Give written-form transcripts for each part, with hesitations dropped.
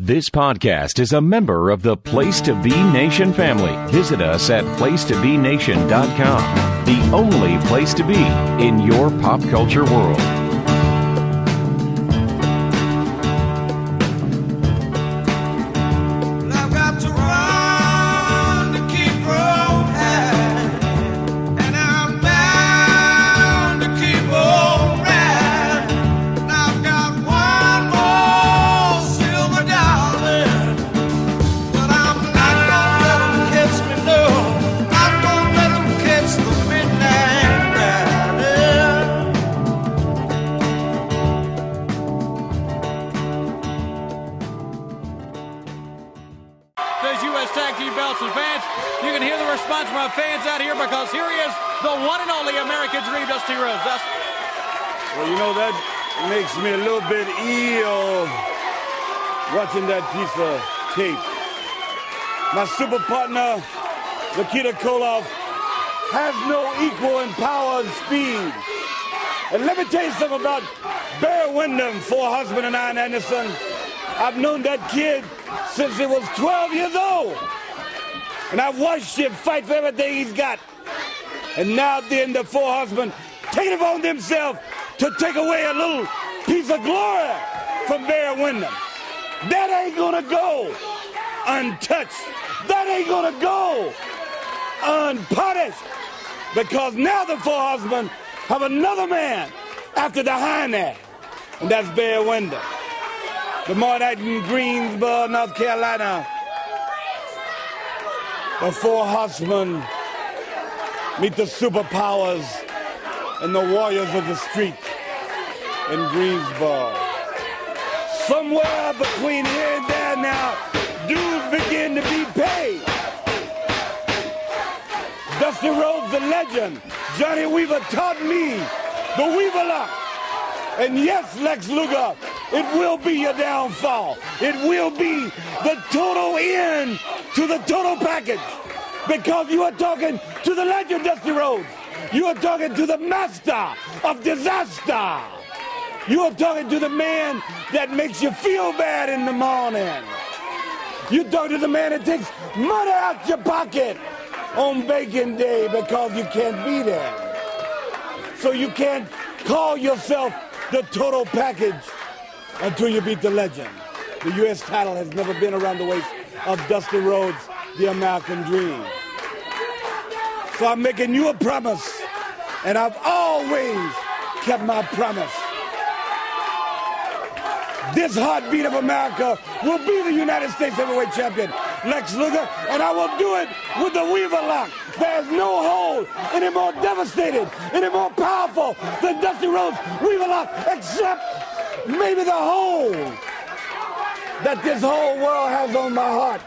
This podcast is a member of the Place to Be Nation family. Visit us at placetobenation.com, the only place to be in your pop culture world. Fans out here because here he is, the one and only American Dream, Dusty Rhodes. Dusty. Well, you know, that makes me a little bit ill watching that piece of tape. My super partner, Nikita Koloff, has no equal in power and speed. And let me tell you something about Barry Windham, for husband and Ian Anderson. I've known that kid since he was 12 years old. And I've watched him fight for everything he's got. And now then the four husbands take it upon themselves to take away a little piece of glory from Barry Windham. That ain't gonna go untouched. That ain't gonna go unpunished. Because now the four husbands have another man after the hind end. And that's Barry Windham. Tomorrow night in Greensboro, North Carolina, the four horsemen meet the superpowers and the warriors of the street in Greensboro. Somewhere between here and there now, dues begin to be paid. Dusty Rhodes, the legend, Johnny Weaver taught me the Weaver lock. And yes, Lex Luger, it will be your downfall. It will be the total end to the total package. Because you are talking to the legend, Dusty Rhodes. You are talking to the master of disaster. You are talking to the man that makes you feel bad in the morning. You're talking to the man that takes money out your pocket on Bacon Day because you can't be there. So you can't call yourself the total package until you beat the legend. The U.S. title has never been around the waist of Dusty Rhodes, the American Dream. So I'm making you a promise, and I've always kept my promise. This heartbeat of America will be the United States heavyweight champion, Lex Luger, and I will do it with the Weaver lock. There's no hole any more devastated, any more powerful than Dusty Rhodes' Weaver lock, except maybe the hole that this whole world has on my heart.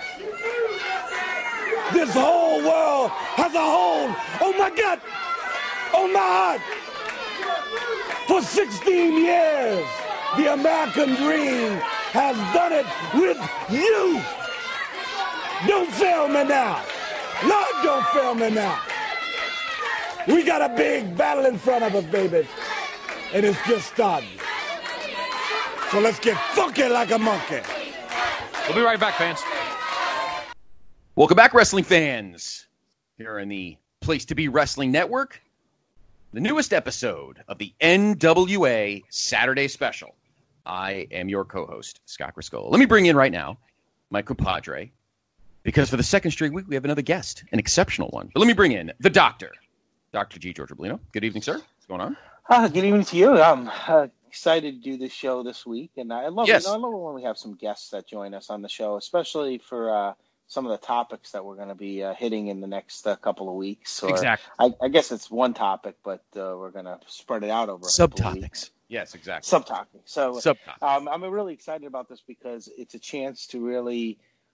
This whole world has a hold on my gut, on my heart. For 16 years, the American Dream has done it with you. Don't fail me now. Lord, don't fail me now. We got a big battle in front of us, baby. And it's just starting. So let's get funky like a monkey. We'll be right back, fans. Welcome back, wrestling fans. Here on the Place to Be Wrestling Network, the newest episode of the NWA Saturday Special. I am your co-host, Scott Griscola. Let me bring in right now my compadre, because for the second straight week, we have another guest, an exceptional one. But let me bring in the doctor, Dr. G. George Oblino. Good evening, sir. What's going on? Good evening to you. I'm excited to do this show this week, and I love it. I love it when we have some guests that join us on the show, especially for some of the topics that we're going to be hitting in the next couple of weeks. Or, exactly. I guess it's one topic, but we're going to spread it out over subtopics. Yes, exactly. Subtopics. So I'm really excited about this because it's a chance to really,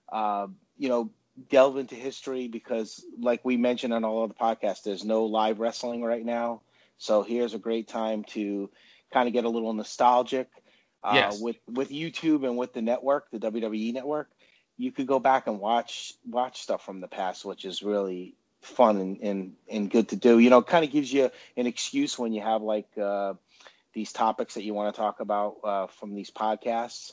delve into history because, like we mentioned on all of the podcasts, there's no live wrestling right now. So here's a great time to kind of get a little nostalgic with YouTube and with the network, the WWE network. You could go back and watch stuff from the past, which is really fun and good to do. It kind of gives you an excuse when you have like these topics that you want to talk about from these podcasts.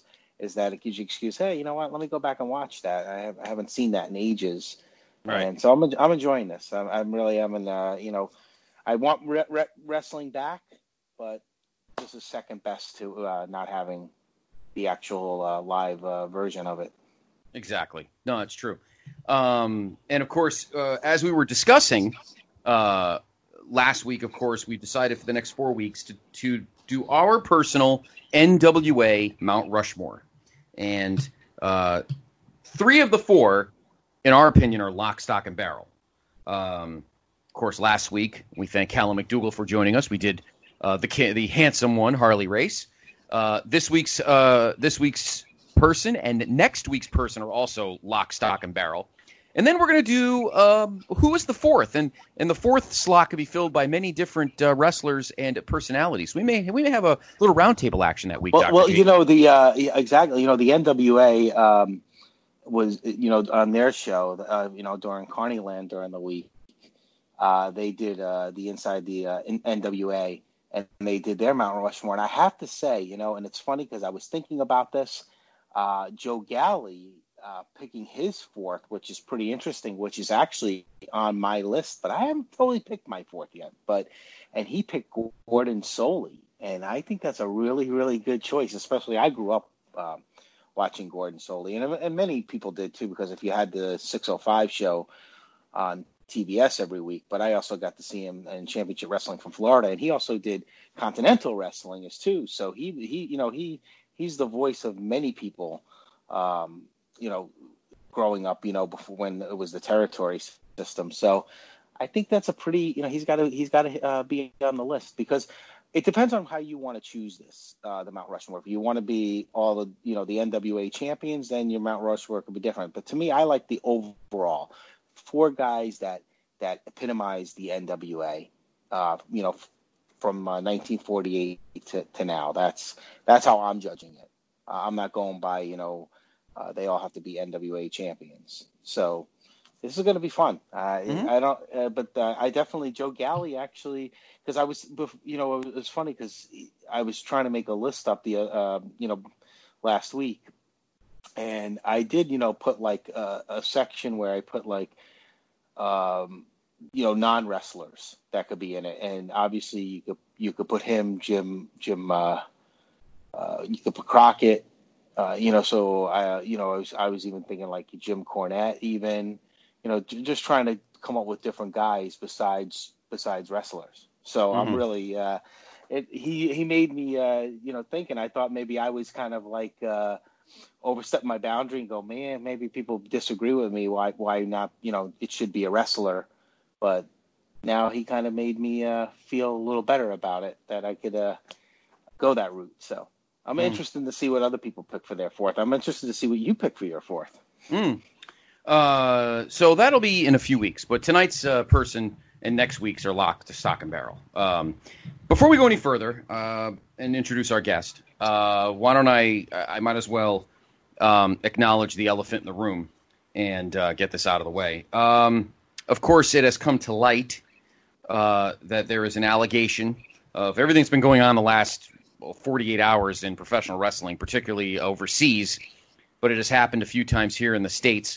is that it gives you excuse. Hey, you know what? Let me go back and watch that. I haven't seen that in ages, right. And so I'm enjoying this. I'm really I want wrestling back, but this is second best to not having the actual live version of it. Exactly. No, it's true. And of course, as we were discussing last week, of course, we decided for the next 4 weeks to do our personal NWA Mount Rushmore. And 3 of the 4, in our opinion, are lock, stock, and barrel. Of course, last week, we thank Callum McDougall for joining us. We did the handsome one, Harley Race. This week's person and next week's person are also lock, stock, and barrel. And then we're going to do who is the fourth, and the fourth slot could be filled by many different wrestlers and personalities. We may have a little roundtable action that week. Well, exactly. The NWA was on their show, during Carneyland during the week. They did the Inside the NWA, and they did their Mount Rushmore. And I have to say, and it's funny because I was thinking about this. Joe Galli picking his fourth, which is pretty interesting, which is actually on my list, but I haven't fully picked my fourth yet. And he picked Gordon Solie, and I think that's a really, really good choice. Especially I grew up watching Gordon Solie, and many people did too, because if you had the 605 show on TBS every week, but I also got to see him in Championship Wrestling from Florida, and he also did Continental Wrestling as too. So he's the voice of many people, growing up, before when it was the territory system. So I think that's a pretty, he's got to be on the list, because it depends on how you want to choose this, the Mount Rushmore. If you want to be all the, the NWA champions, then your Mount Rushmore could be different. But to me, I like the overall 4 guys that epitomize the NWA, from 1948 to now. That's how I'm judging it. I'm not going by, they all have to be NWA champions. So this is going to be fun. I definitely, Joe Galli actually, because I was, it was funny because I was trying to make a list up last week, and I did, put like a section where I put like, non-wrestlers that could be in it. And obviously you could put him, Jim, you could put Crockett, so I was even thinking like Jim Cornette, even, just trying to come up with different guys besides wrestlers. So I'm really, he made me, thinking. I thought maybe I was kind of like, overstep my boundary and go, man, maybe people disagree with me. Why not, it should be a wrestler. But now he kind of made me feel a little better about it, that I could go that route. So I'm interested to see what other people pick for their fourth. I'm interested to see what you pick for your fourth. So that'll be in a few weeks. But tonight's person and next week's are locked to stock and barrel. Before we go any further and introduce our guest, why don't I might as well acknowledge the elephant in the room and get this out of the way. Of course, it has come to light that there is an allegation of everything that's been going on the last 48 hours in professional wrestling, particularly overseas, but it has happened a few times here in the States.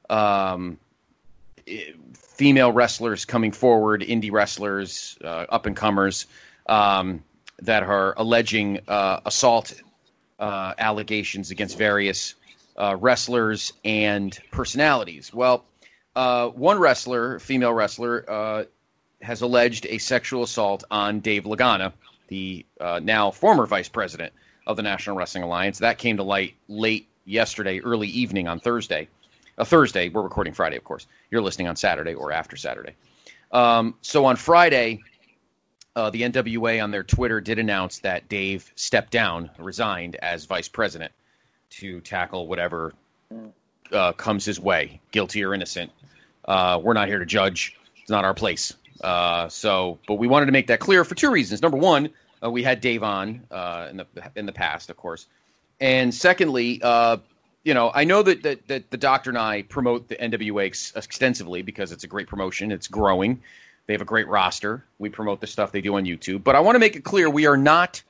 Female wrestlers coming forward, indie wrestlers, up-and-comers, that are alleging assault allegations against various wrestlers and personalities. Well, one wrestler, female wrestler, has alleged a sexual assault on Dave Lagana, the now former vice president of the National Wrestling Alliance. That came to light late yesterday, early evening on Thursday. Thursday, we're recording Friday, of course. You're listening on Saturday or after Saturday. So on Friday, the NWA on their Twitter did announce that Dave stepped down, resigned as vice president to tackle whatever comes his way, guilty or innocent. We're not here to judge. It's not our place. But we wanted to make that clear for 2 reasons. Number one, we had Dave on in the past, of course. And secondly, I know that the Doctor and I promote the NWA extensively because it's a great promotion. It's growing. They have a great roster. We promote the stuff they do on YouTube. But I want to make it clear we are not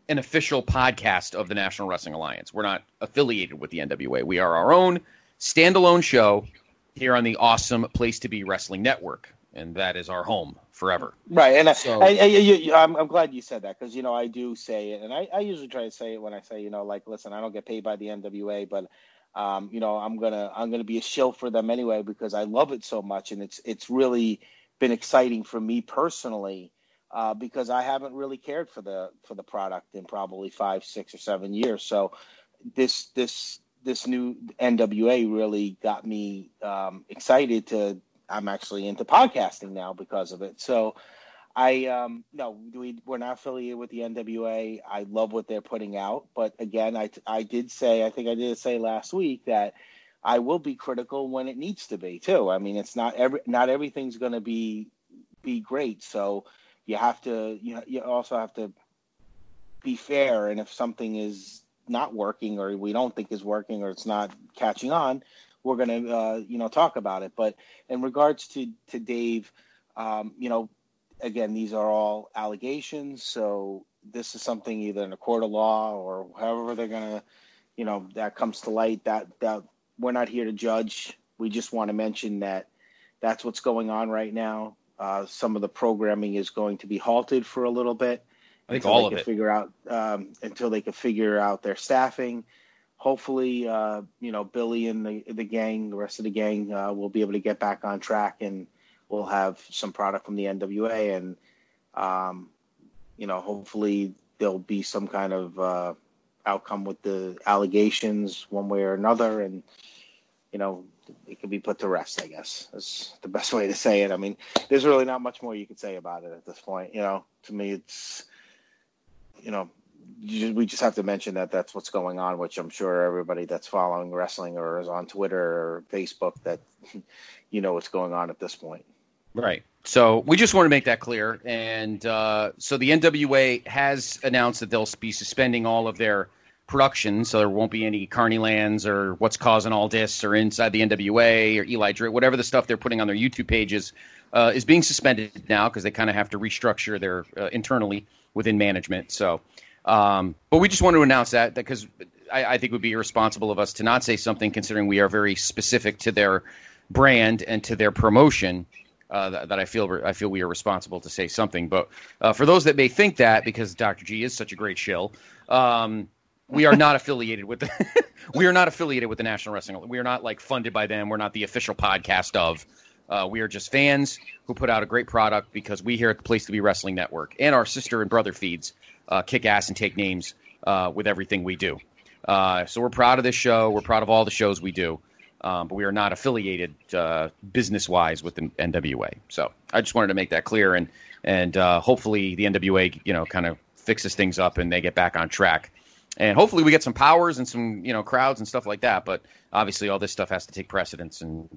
an official podcast of the National Wrestling Alliance. We're not affiliated with the NWA. We are our own standalone show here on the awesome Place to Be Wrestling Network, and that is our home forever. Right, and I'm glad you said that, because I do say it, and I usually try to say it when I say listen, I don't get paid by the NWA, but I'm gonna be a shill for them anyway because I love it so much, and it's really been exciting for me personally. Because I haven't really cared for the product in probably 5, 6, or 7 years. So this new NWA really got me excited I'm actually into podcasting now because of it. So we're not affiliated with the NWA. I love what they're putting out, but again, I did say last week that I will be critical when it needs to be too. I mean, it's not everything's going to be great. So you have to, you also have to be fair. And if something is not working or we don't think is working or it's not catching on, we're going to, talk about it. But in regards to Dave, again, these are all allegations. So this is something either in a court of law or however they're going to, that comes to light, that we're not here to judge. We just want to mention that that's what's going on right now. Some of the programming is going to be halted for a little bit. I think all of it. Until they can figure out their staffing. Hopefully, Billy and the gang, the rest of the gang, will be able to get back on track, and we'll have some product from the NWA, and hopefully there'll be some kind of outcome with the allegations one way or another, and it can be put to rest, I guess. That's the best way to say it. I mean, there's really not much more you could say about it at this point. To me, it's, we just have to mention that that's what's going on, which I'm sure everybody that's following wrestling or is on Twitter or Facebook that, what's going on at this point. Right. So we just want to make that clear. And so the NWA has announced that they'll be suspending all of their production, so there won't be any Carneylands or What's Causing All This or Inside the NWA or Eli Drake, whatever the stuff they're putting on their YouTube pages is being suspended now because they kind of have to restructure their internally within management. So, but we just want to announce that because I think it would be irresponsible of us to not say something, considering we are very specific to their brand and to their promotion. That I feel we are responsible to say something. But for those that may think that, because Dr. G is such a great shill, we are not affiliated with the National Wrestling. We are not funded by them. We're not the official podcast of. We are just fans who put out a great product because we here at the Place to Be Wrestling Network and our sister and brother feeds kick ass and take names with everything we do. So we're proud of this show. We're proud of all the shows we do. But we are not affiliated business-wise with the NWA. So I just wanted to make that clear, and hopefully the NWA, kind of fixes things up and they get back on track. And hopefully we get some powers and some, crowds and stuff like that. But obviously all this stuff has to take precedence, and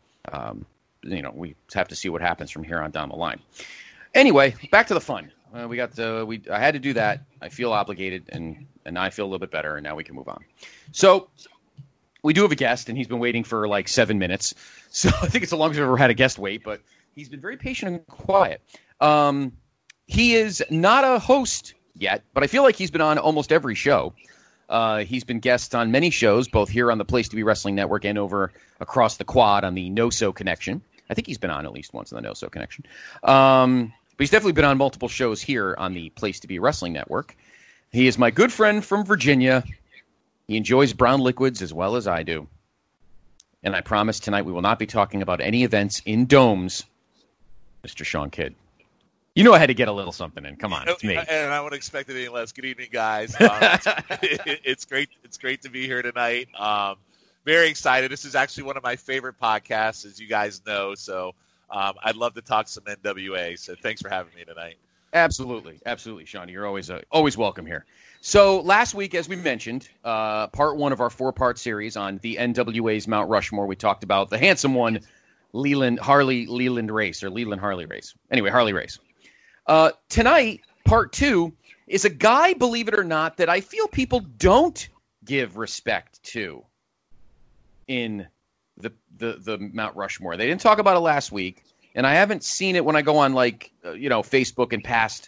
we have to see what happens from here on down the line. Anyway, back to the fun. I had to do that. I feel obligated, and I feel a little bit better, and now we can move on. So we do have a guest, and he's been waiting for 7 minutes. So I think it's the longest we've ever had a guest wait, but he's been very patient and quiet. He is not a host yet, but I feel like he's been on almost every show. He's been guest on many shows, both here on the Place to Be Wrestling Network and over across the quad on the No-So Connection. I think he's been on at least once on the No-So Connection. But he's definitely been on multiple shows here on the Place to Be Wrestling Network. He is my good friend from Virginia. He enjoys brown liquids as well as I do. And I promise tonight we will not be talking about any events in domes, Mr. Sean Kidd. I had to get a little something in. Come on, it's me. And I would expect anything less. Good evening, guys. It's great. It's great to be here tonight. Very excited. This is actually one of my favorite podcasts, as you guys know. So I'd love to talk some NWA. So thanks for having me tonight. Absolutely, Sean. You're always welcome here. So last week, as we mentioned, part one of our 4-part series on the NWA's Mount Rushmore, we talked about the handsome one, Harley Race. Anyway, Harley Race. Tonight, part 2 is a guy, believe it or not, that I feel people don't give respect to in the Mount Rushmore. They didn't talk about it last week, and I haven't seen it when I go on Facebook and past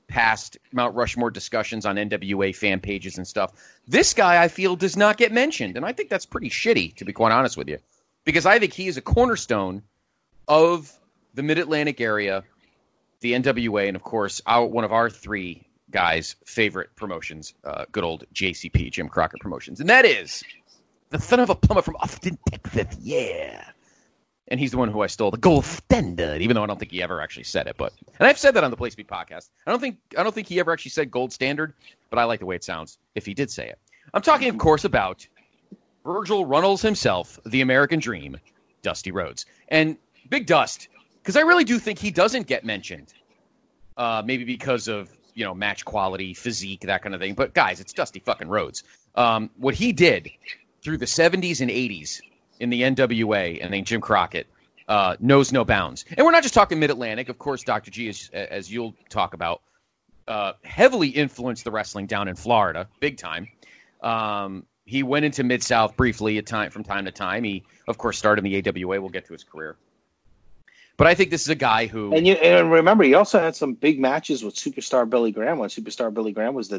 past Mount Rushmore discussions on NWA fan pages and stuff. This guy, I feel, does not get mentioned, and I think that's pretty shitty, to be quite honest with you, because I think he is a cornerstone of the Mid-Atlantic area, the NWA, and, of course, one of our three guys' favorite promotions, good old JCP, Jim Crockett Promotions, and that is the son of a plumber from Austin, Texas, yeah. And he's the one who I stole the gold standard, even though I don't think he ever actually said it. And I've said that on the Place Beat podcast. I don't think he ever actually said gold standard, but I like the way it sounds if he did say it. I'm talking, of course, about Virgil Runnels himself, the American Dream, Dusty Rhodes. And Big Dust, because I really do think he doesn't get mentioned, maybe because of, match quality, physique, that kind of thing. But, guys, it's Dusty fucking Rhodes. What he did through the 70s and 80s in the NWA and then Jim Crockett knows no bounds. And we're not just talking Mid-Atlantic. Of course, Dr. G, as you'll talk about, heavily influenced the wrestling down in Florida, big time. He went into Mid-South briefly from time to time. He, of course, started in the AWA. We'll get to his career. But I think this is a guy who... And remember, he also had some big matches with Superstar Billy Graham when Superstar Billy Graham was the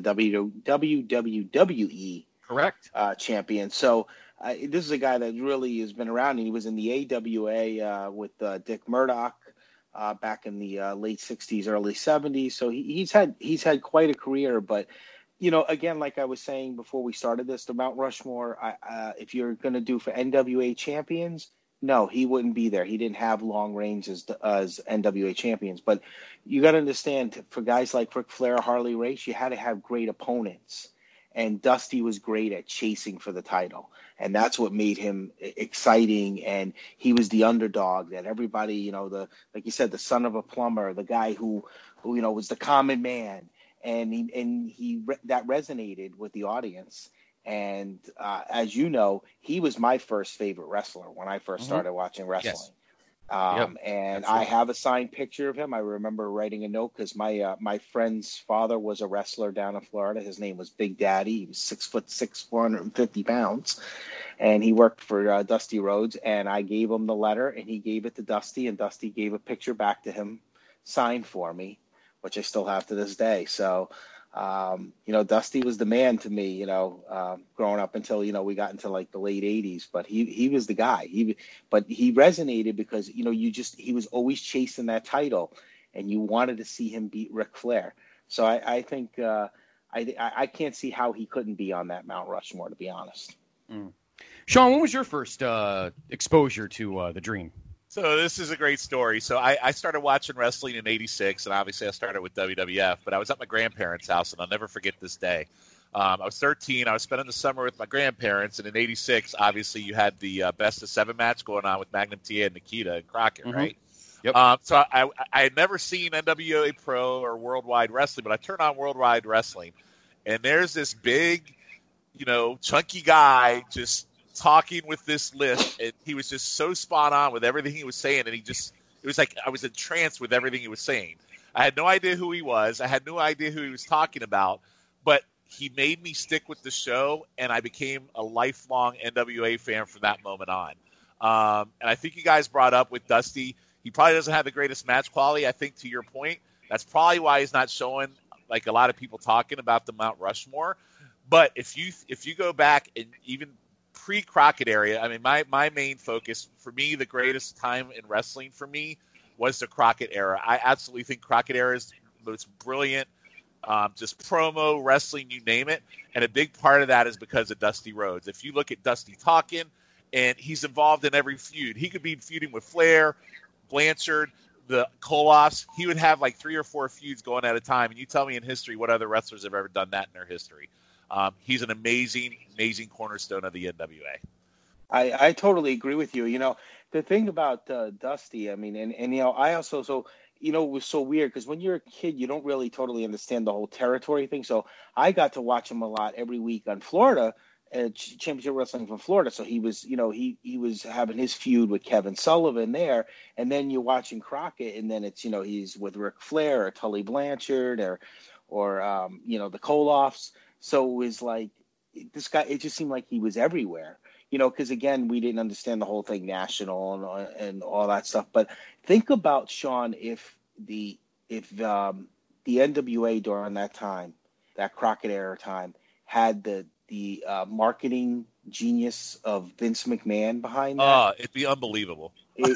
WWE correct champion. So this is a guy that really has been around. And he was in the AWA with Dick Murdoch back in the late 60s, early 70s. So he's had quite a career. But, again, like I was saying before we started this, the Mount Rushmore, if you're going to do for NWA champions... No, he wouldn't be there. He didn't have long range as NWA champions. But you got to understand, for guys like Ric Flair, Harley Race, you had to have great opponents. And Dusty was great at chasing for the title. And that's what made him exciting. And he was the underdog that everybody, like you said, the son of a plumber, the guy who was the common man. And he that resonated with the audience. And as you know, he was my first favorite wrestler when I first started watching wrestling. Yes. And absolutely. I have a signed picture of him. I remember writing a note because my friend's father was a wrestler down in Florida. His name was Big Daddy. He was 6'6", 450 pounds. And he worked for Dusty Rhodes. And I gave him the letter, and he gave it to Dusty. And Dusty gave a picture back to him, signed for me, which I still have to this day. So... Dusty was the man to me, growing up until, we got into like the late 80s, but he was the guy. But he resonated because, he was always chasing that title and you wanted to see him beat Ric Flair. So I think I can't see how he couldn't be on that Mount Rushmore, to be honest. Sean, when was your first exposure to the Dream? So this is a great story. So I started watching wrestling in '86, and obviously I started with WWF, but I was at my grandparents' house, and I'll never forget this day. I was 13. I was spending the summer with my grandparents, and in '86, obviously you had the best of 7 match going on with Magnum TA and Nikita and Crockett, right? Yep. So I had never seen NWA Pro or Worldwide Wrestling, but I turned on Worldwide Wrestling, and there's this big, chunky guy just talking with this list, and he was just so spot on with everything he was saying, and it was like I was entranced with everything he was saying. I had no idea who he was. I had no idea who he was talking about, but he made me stick with the show, and I became a lifelong NWA fan from that moment on. And I think you guys brought up with Dusty, he probably doesn't have the greatest match quality. I think to your point, that's probably why he's not showing like a lot of people talking about the Mount Rushmore. But if you go back and even pre-Crockett area, I mean, my main focus, for me, the greatest time in wrestling for me was the Crockett era. I absolutely think Crockett era is the most brilliant, just promo, wrestling, you name it. And a big part of that is because of Dusty Rhodes. If you look at Dusty talking, and he's involved in every feud. He could be feuding with Flair, Blanchard, the Koloffs. He would have like 3 or 4 feuds going at a time. And you tell me in history what other wrestlers have ever done that in their history. He's an amazing, amazing cornerstone of the NWA. I totally agree with you. The thing about Dusty, I mean, and I also, it was so weird because when you're a kid, you don't really totally understand the whole territory thing. So I got to watch him a lot every week on Florida, Championship Wrestling from Florida. So he was, he was having his feud with Kevin Sullivan there. And then you're watching Crockett, and then it's, he's with Ric Flair or Tully Blanchard or the Koloffs. So it was like this guy, it just seemed like he was everywhere, because again, we didn't understand the whole thing national and all that stuff. But think about, Sean, if the NWA during that time, that Crockett era time, had the marketing genius of Vince McMahon behind that. It'd be unbelievable.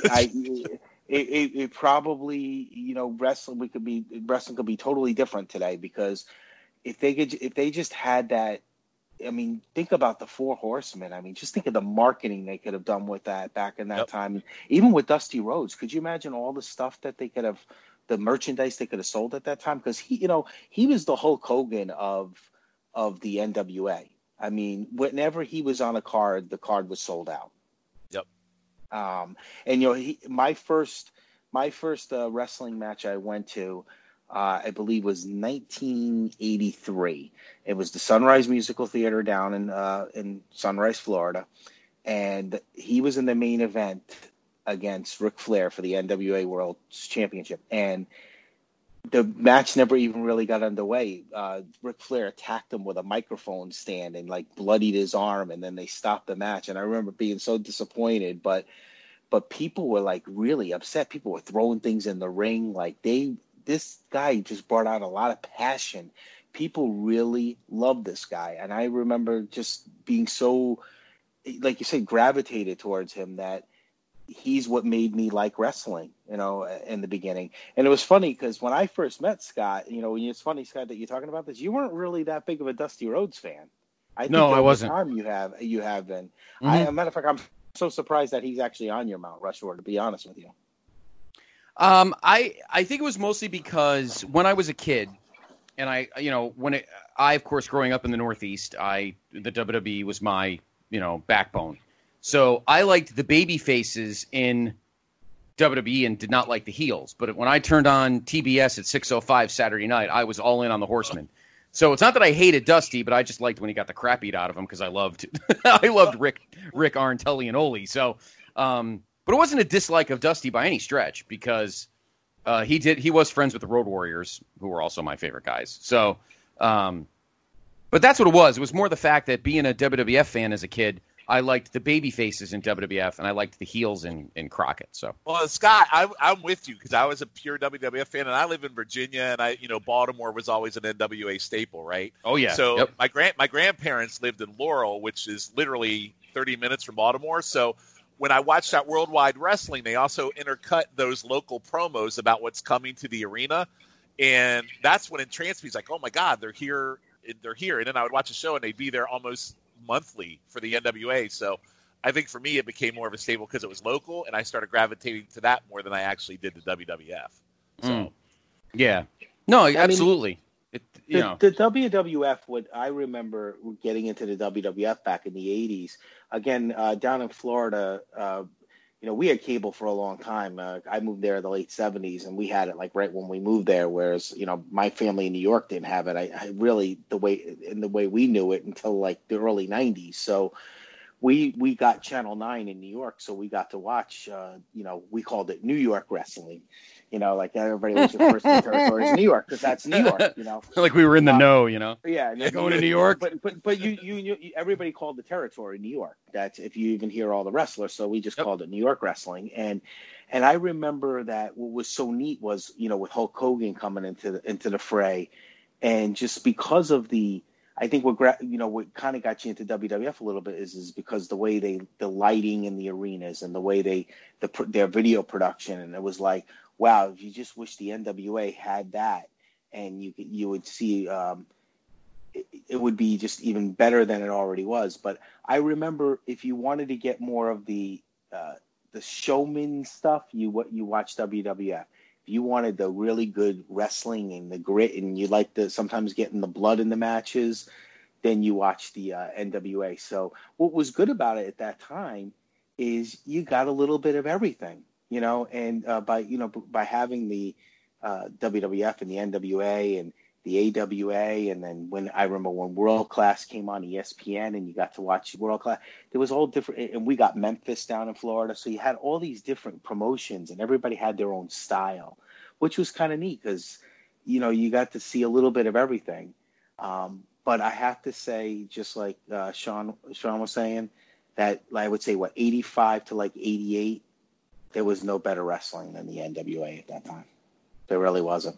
It probably, wrestling could be totally different today, because if they just had that. I mean, think about the Four Horsemen. I mean, just think of the marketing they could have done with that back in that time. Even with Dusty Rhodes, could you imagine all the stuff that they could have, the merchandise they could have sold at that time? Because he was the Hulk Hogan of the NWA. I mean, whenever he was on a card, the card was sold out. Yep. And my first wrestling match I went to, I believe, was 1983. It was the Sunrise Musical Theater down in Sunrise, Florida, and he was in the main event against Ric Flair for the NWA World Championship, and the match never even really got underway. Ric Flair attacked him with a microphone stand and bloodied his arm, and then they stopped the match. And I remember being so disappointed, but people were really upset. People were throwing things in the ring. This guy just brought out a lot of passion. People really loved this guy. And I remember just being so, like you said, gravitated towards him, that he's what made me like wrestling, in the beginning. And it was funny because when I first met Scott, it's funny, Scott, that you're talking about this. You weren't really that big of a Dusty Rhodes fan. I wasn't. Time you have been. Mm-hmm. As a matter of fact, I'm so surprised that he's actually on your Mount Rushmore, to be honest with you. I think it was mostly because when I was a kid, and I of course, growing up in the Northeast, the WWE was my, backbone. So I liked the baby faces in WWE and did not like the heels. But when I turned on TBS at 6:05 Saturday night, I was all in on the Horsemen. So it's not that I hated Dusty, but I just liked when he got the crap beat out of him, because I loved Rick Arn, Tully, and Ole. So, but it wasn't a dislike of Dusty by any stretch, because he was friends with the Road Warriors, who were also my favorite guys. So, but that's what it was. It was more the fact that, being a WWF fan as a kid, I liked the baby faces in WWF, and I liked the heels in Crockett. So, well, Scott, I'm with you, because I was a pure WWF fan, and I live in Virginia, and Baltimore was always an NWA staple, right? Oh yeah. So my grandparents lived in Laurel, which is literally 30 minutes from Baltimore. So when I watched that Worldwide Wrestling, they also intercut those local promos about what's coming to the arena, and that's when entranced me. It's like, oh my God, they're here. And then I would watch a show, and they'd be there almost monthly for the NWA. So I think for me, it became more of a staple because it was local, and I started gravitating to that more than I actually did the WWF. So, yeah, no, absolutely. The WWF, what I remember getting into the WWF back in the 80s, again, down in Florida, we had cable for a long time. I moved there in the late 70s, and we had it right when we moved there, whereas, my family in New York didn't have it. I really, the way we knew it until the early 90s. So we got Channel 9 in New York, so we got to watch, we called it New York wrestling. Everybody was first in the territory is New York, because that's New York, Like we were in the know, Yeah. Going to New York. But you everybody called the territory New York. That's if you even hear all the wrestlers. So we just called it New York wrestling. And I remember that what was so neat was, with Hulk Hogan coming into the fray, and just because of I think what kind of got you into WWF a little bit is because the way the lighting in the arenas, and the way their video production, and it was like, wow, if you just wish the NWA had that, and you would see it would be just even better than it already was. But I remember, if you wanted to get more of the showman stuff, you watch WWF. If you wanted the really good wrestling and the grit, and you like sometimes getting the blood in the matches, then you watch the NWA. So what was good about it at that time is you got a little bit of everything. And by having the WWF and the NWA and the AWA, and then when World Class came on ESPN and you got to watch World Class, there was all different, and we got Memphis down in Florida, so you had all these different promotions, and everybody had their own style, which was kind of neat because you got to see a little bit of everything. But I have to say, just like Sean was saying, that I would say 85 to 88. There was no better wrestling than the NWA at that time. There really wasn't.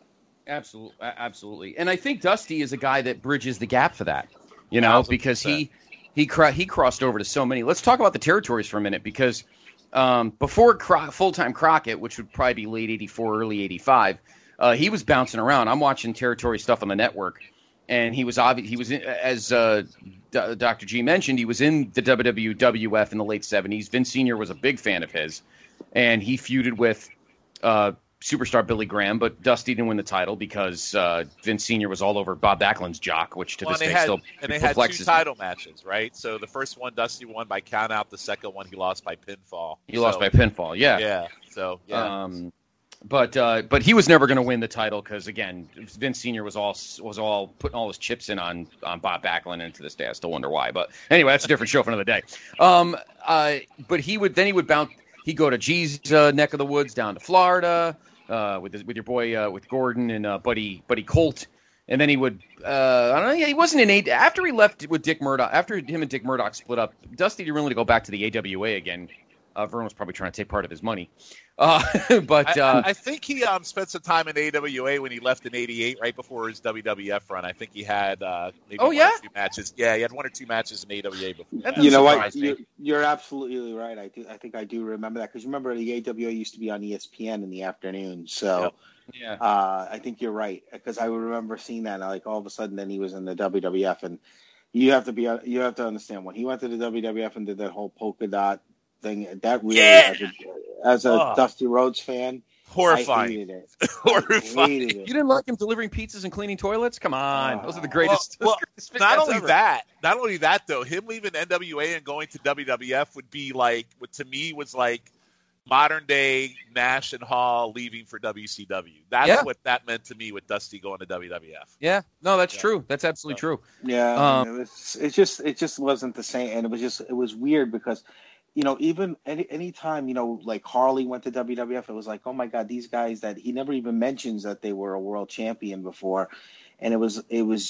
Absolutely. And I think Dusty is a guy that bridges the gap for that, you know, 100%. Because he crossed over to so many. Let's talk about the territories for a minute, because before full-time Crockett, which would probably be late 84, early 85, he was bouncing around. I'm watching territory stuff on the network, and he was as Dr. G mentioned, he was in the WWF in the late 70s. Vince Sr. was a big fan of his, and he feuded with superstar Billy Graham, but Dusty didn't win the title because Vince Sr. was all over Bob Backlund's jock, which to this day still perplexes me. And they had 2 title matches, right? So the first one Dusty won by countout, the second one he lost by pinfall. Lost by pinfall, yeah. Yeah. So yeah. But he was never going to win the title because, again, Vince Sr. was all putting all his chips in on Bob Backlund, and to this day I still wonder why. But anyway, that's a different show for another day. But he would bounce. He'd go to G's neck of the woods down to Florida with your boy with Gordon and Buddy Colt, and then he would I don't know. Yeah, he wasn't in after he left with Dick Murdoch. After him and Dick Murdoch split up, Dusty didn't really go back to the AWA again. Vern was probably trying to take part of his money. I think he spent some time in AWA when he left in '88, right before his WWF run. I think he had maybe 1 or 2 matches. Yeah, he had 1 or 2 matches in AWA before. You know what? You're absolutely right. I think I do remember that, because remember the AWA used to be on ESPN in the afternoon. So yeah, I think you're right, because I would remember seeing that. Like all of a sudden, then he was in the WWF, and you have to understand, when he went to the WWF and did that whole polka dot thing, that really, as a Dusty Rhodes fan, horrifying. I hated it. Horrifying. You didn't like him delivering pizzas and cleaning toilets? Come on, those are the greatest. Well, not only that though, him leaving NWA and going to WWF would be like, what to me was like modern day Nash and Hall leaving for WCW. That's what that meant to me with Dusty going to WWF. Yeah, no, that's true. That's absolutely true. Yeah, it just wasn't the same, and it was weird because, you know, even any time, you know, like Harley went to WWF, it was like, oh my God, these guys that he never even mentions that they were a world champion before. And it was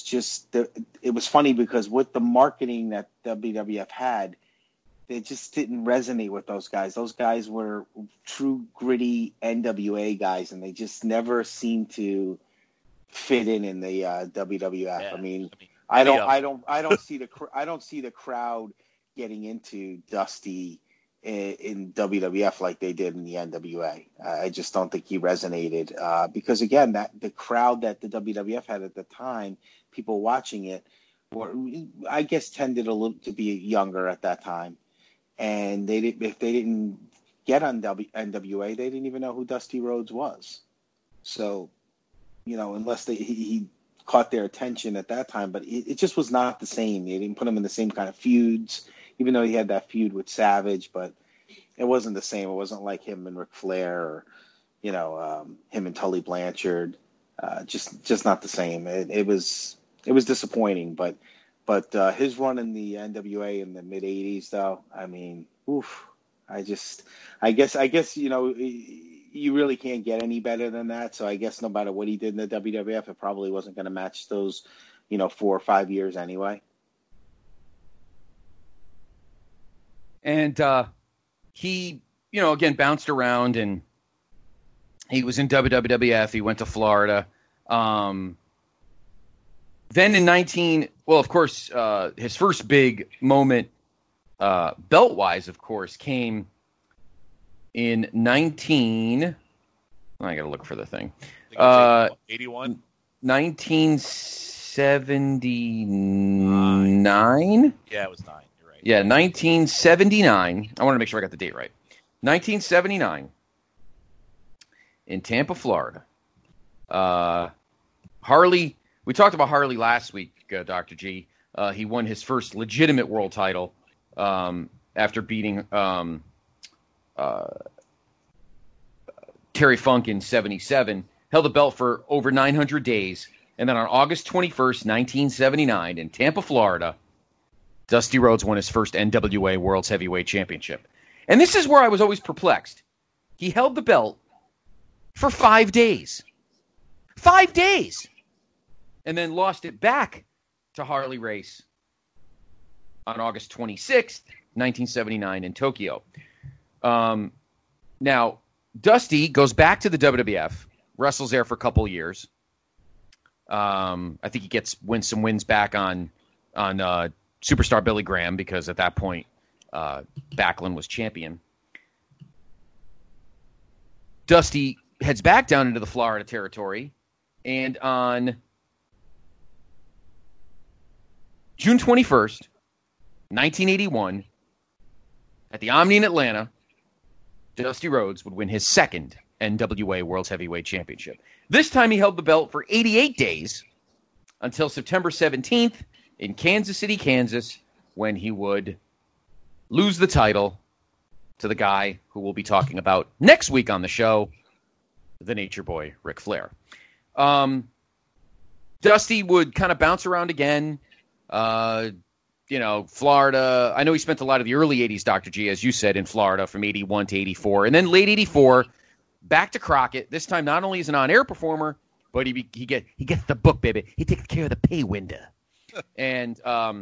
funny because with the marketing that WWF had, it just didn't resonate with those guys. Those guys were true gritty NWA guys, and they just never seemed to fit in the WWF. Yeah. I mean, I don't see the crowd getting into Dusty in WWF like they did in the NWA. I just don't think he resonated because, again, that the crowd that the WWF had at the time, people watching it, were, I guess, tended to be younger at that time, and if they didn't get on NWA, they didn't even know who Dusty Rhodes was. So, you know, unless he caught their attention at that time, but it just was not the same. They didn't put him in the same kind of feuds, even though he had that feud with Savage, but it wasn't the same. It wasn't like him and Ric Flair, or, you know, him and Tully Blanchard. Just not the same. It was disappointing, but his run in the NWA in the mid '80s, though, I mean, oof. I guess you know, you really can't get any better than that. So I guess no matter what he did in the WWF, it probably wasn't going to match those, you know, 4 or 5 years anyway. And he, you know, again, bounced around, and he was in WWF. He went to Florida. Then of course, his first big moment, belt-wise, of course, came in I got to look for the thing. 81? 1979? Yeah, it was 9. Yeah, 1979. I want to make sure I got the date right. 1979 in Tampa, Florida. Harley, we talked about Harley last week, Dr. G. He won his first legitimate world title after beating Terry Funk in 77. Held the belt for over 900 days. And then on August 21st, 1979, in Tampa, Florida, Dusty Rhodes won his first NWA World's Heavyweight Championship. And this is where I was always perplexed. He held the belt for 5 days. 5 days! And then lost it back to Harley Race on August 26th, 1979 in Tokyo. Now, Dusty goes back to the WWF, wrestles there for a couple years, I think he wins some wins back on Superstar Billy Graham, because at that point Backlund was champion. Dusty heads back down into the Florida territory, and on June 21st, 1981, at the Omni in Atlanta, Dusty Rhodes would win his second NWA World's Heavyweight Championship. This time he held the belt for 88 days until September 17th in Kansas City, Kansas, when he would lose the title to the guy who we'll be talking about next week on the show, the Nature Boy, Ric Flair. Dusty would kind of bounce around again. Florida. I know he spent a lot of the early 80s, Dr. G, as you said, in Florida from 81 to 84. And then late 84, back to Crockett. This time not only is an on-air performer, but he gets the book, baby. He takes care of the pay window. And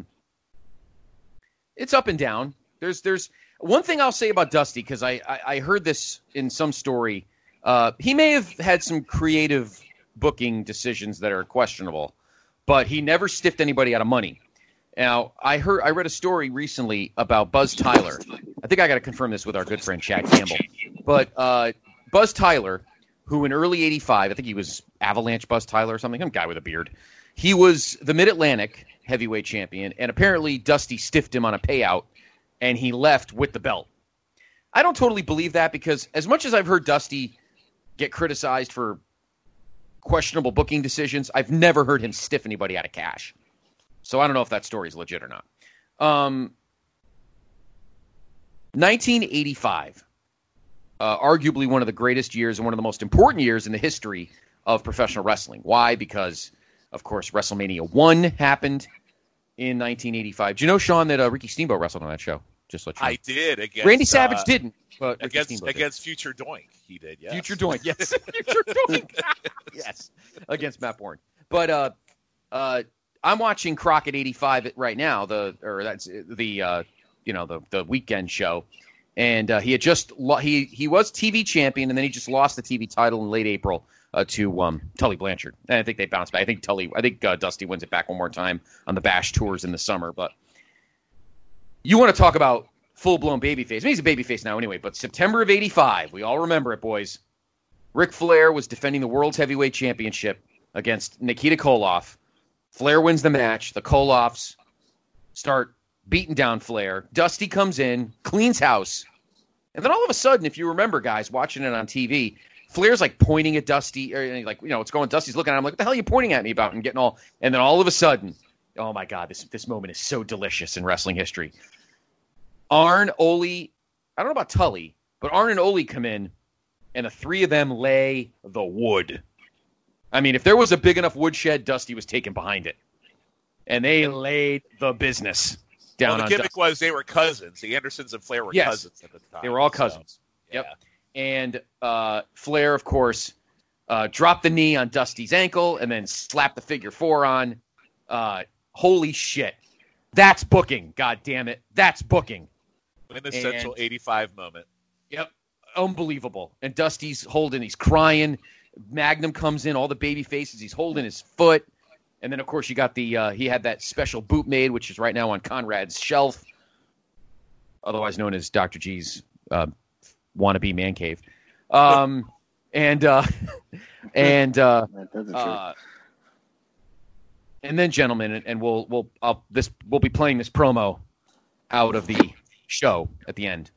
it's up and down. There's one thing I'll say about Dusty, because I heard this in some story. He may have had some creative booking decisions that are questionable, but he never stiffed anybody out of money. Now, I read a story recently about Buzz Tyler. I think I got to confirm this with our good friend Chad Campbell. But Buzz Tyler, who in early 85, I think he was Avalanche Buzz Tyler or something, some guy with a beard. He was the Mid-Atlantic heavyweight champion, and apparently Dusty stiffed him on a payout, and he left with the belt. I don't totally believe that, because as much as I've heard Dusty get criticized for questionable booking decisions, I've never heard him stiff anybody out of cash. So I don't know if that story is legit or not. 1985, arguably one of the greatest years and one of the most important years in the history of professional wrestling. Why? Because, of course, WrestleMania 1 happened in 1985. Do you know, Sean, that Ricky Steamboat wrestled on that show? Just let you know. I did. Against, Randy Savage didn't, but against Future Doink, he did. Yes. Future Doink, yes. Future Doink, yes, against Matt Bourne. But I'm watching Crockett 85 right now. That's the weekend show, and he had just he was TV champion, and then he just lost the TV title in late April to Tully Blanchard. And I think they bounced back. I think Dusty wins it back one more time on the Bash tours in the summer. But you want to talk about full-blown babyface. I mean, he's a babyface now anyway, but September of 85, we all remember it, boys. Ric Flair was defending the World's Heavyweight Championship against Nikita Koloff. Flair wins the match. The Koloffs start beating down Flair. Dusty comes in, cleans house. And then all of a sudden, if you remember, guys, watching it on TV, Flair's like pointing at Dusty, or like, what's going on? Dusty's looking at him like, what the hell are you pointing at me about? And getting all, and then all of a sudden, oh my God, this moment is so delicious in wrestling history. Arn, Ole, I don't know about Tully, but Arn and Ole come in, and the three of them lay the wood. I mean, if there was a big enough woodshed, Dusty was taken behind it. And they laid the business down on Dusty. The gimmick was they were cousins. The Andersons and Flair were cousins at the time. They were all cousins. So, yep. Yeah. And Flair, of course, dropped the knee on Dusty's ankle and then slapped the figure four on. Holy shit. That's booking, God damn it. That's booking. In the Central 85 moment. Yep. Unbelievable. And Dusty's holding, he's crying. Magnum comes in, all the baby faces. He's holding his foot. And then, of course, you got he had that special boot made, which is right now on Conrad's shelf, otherwise known as Dr. G's wannabe man cave. And then, gentlemen, and we'll be playing this promo out of the show at the end.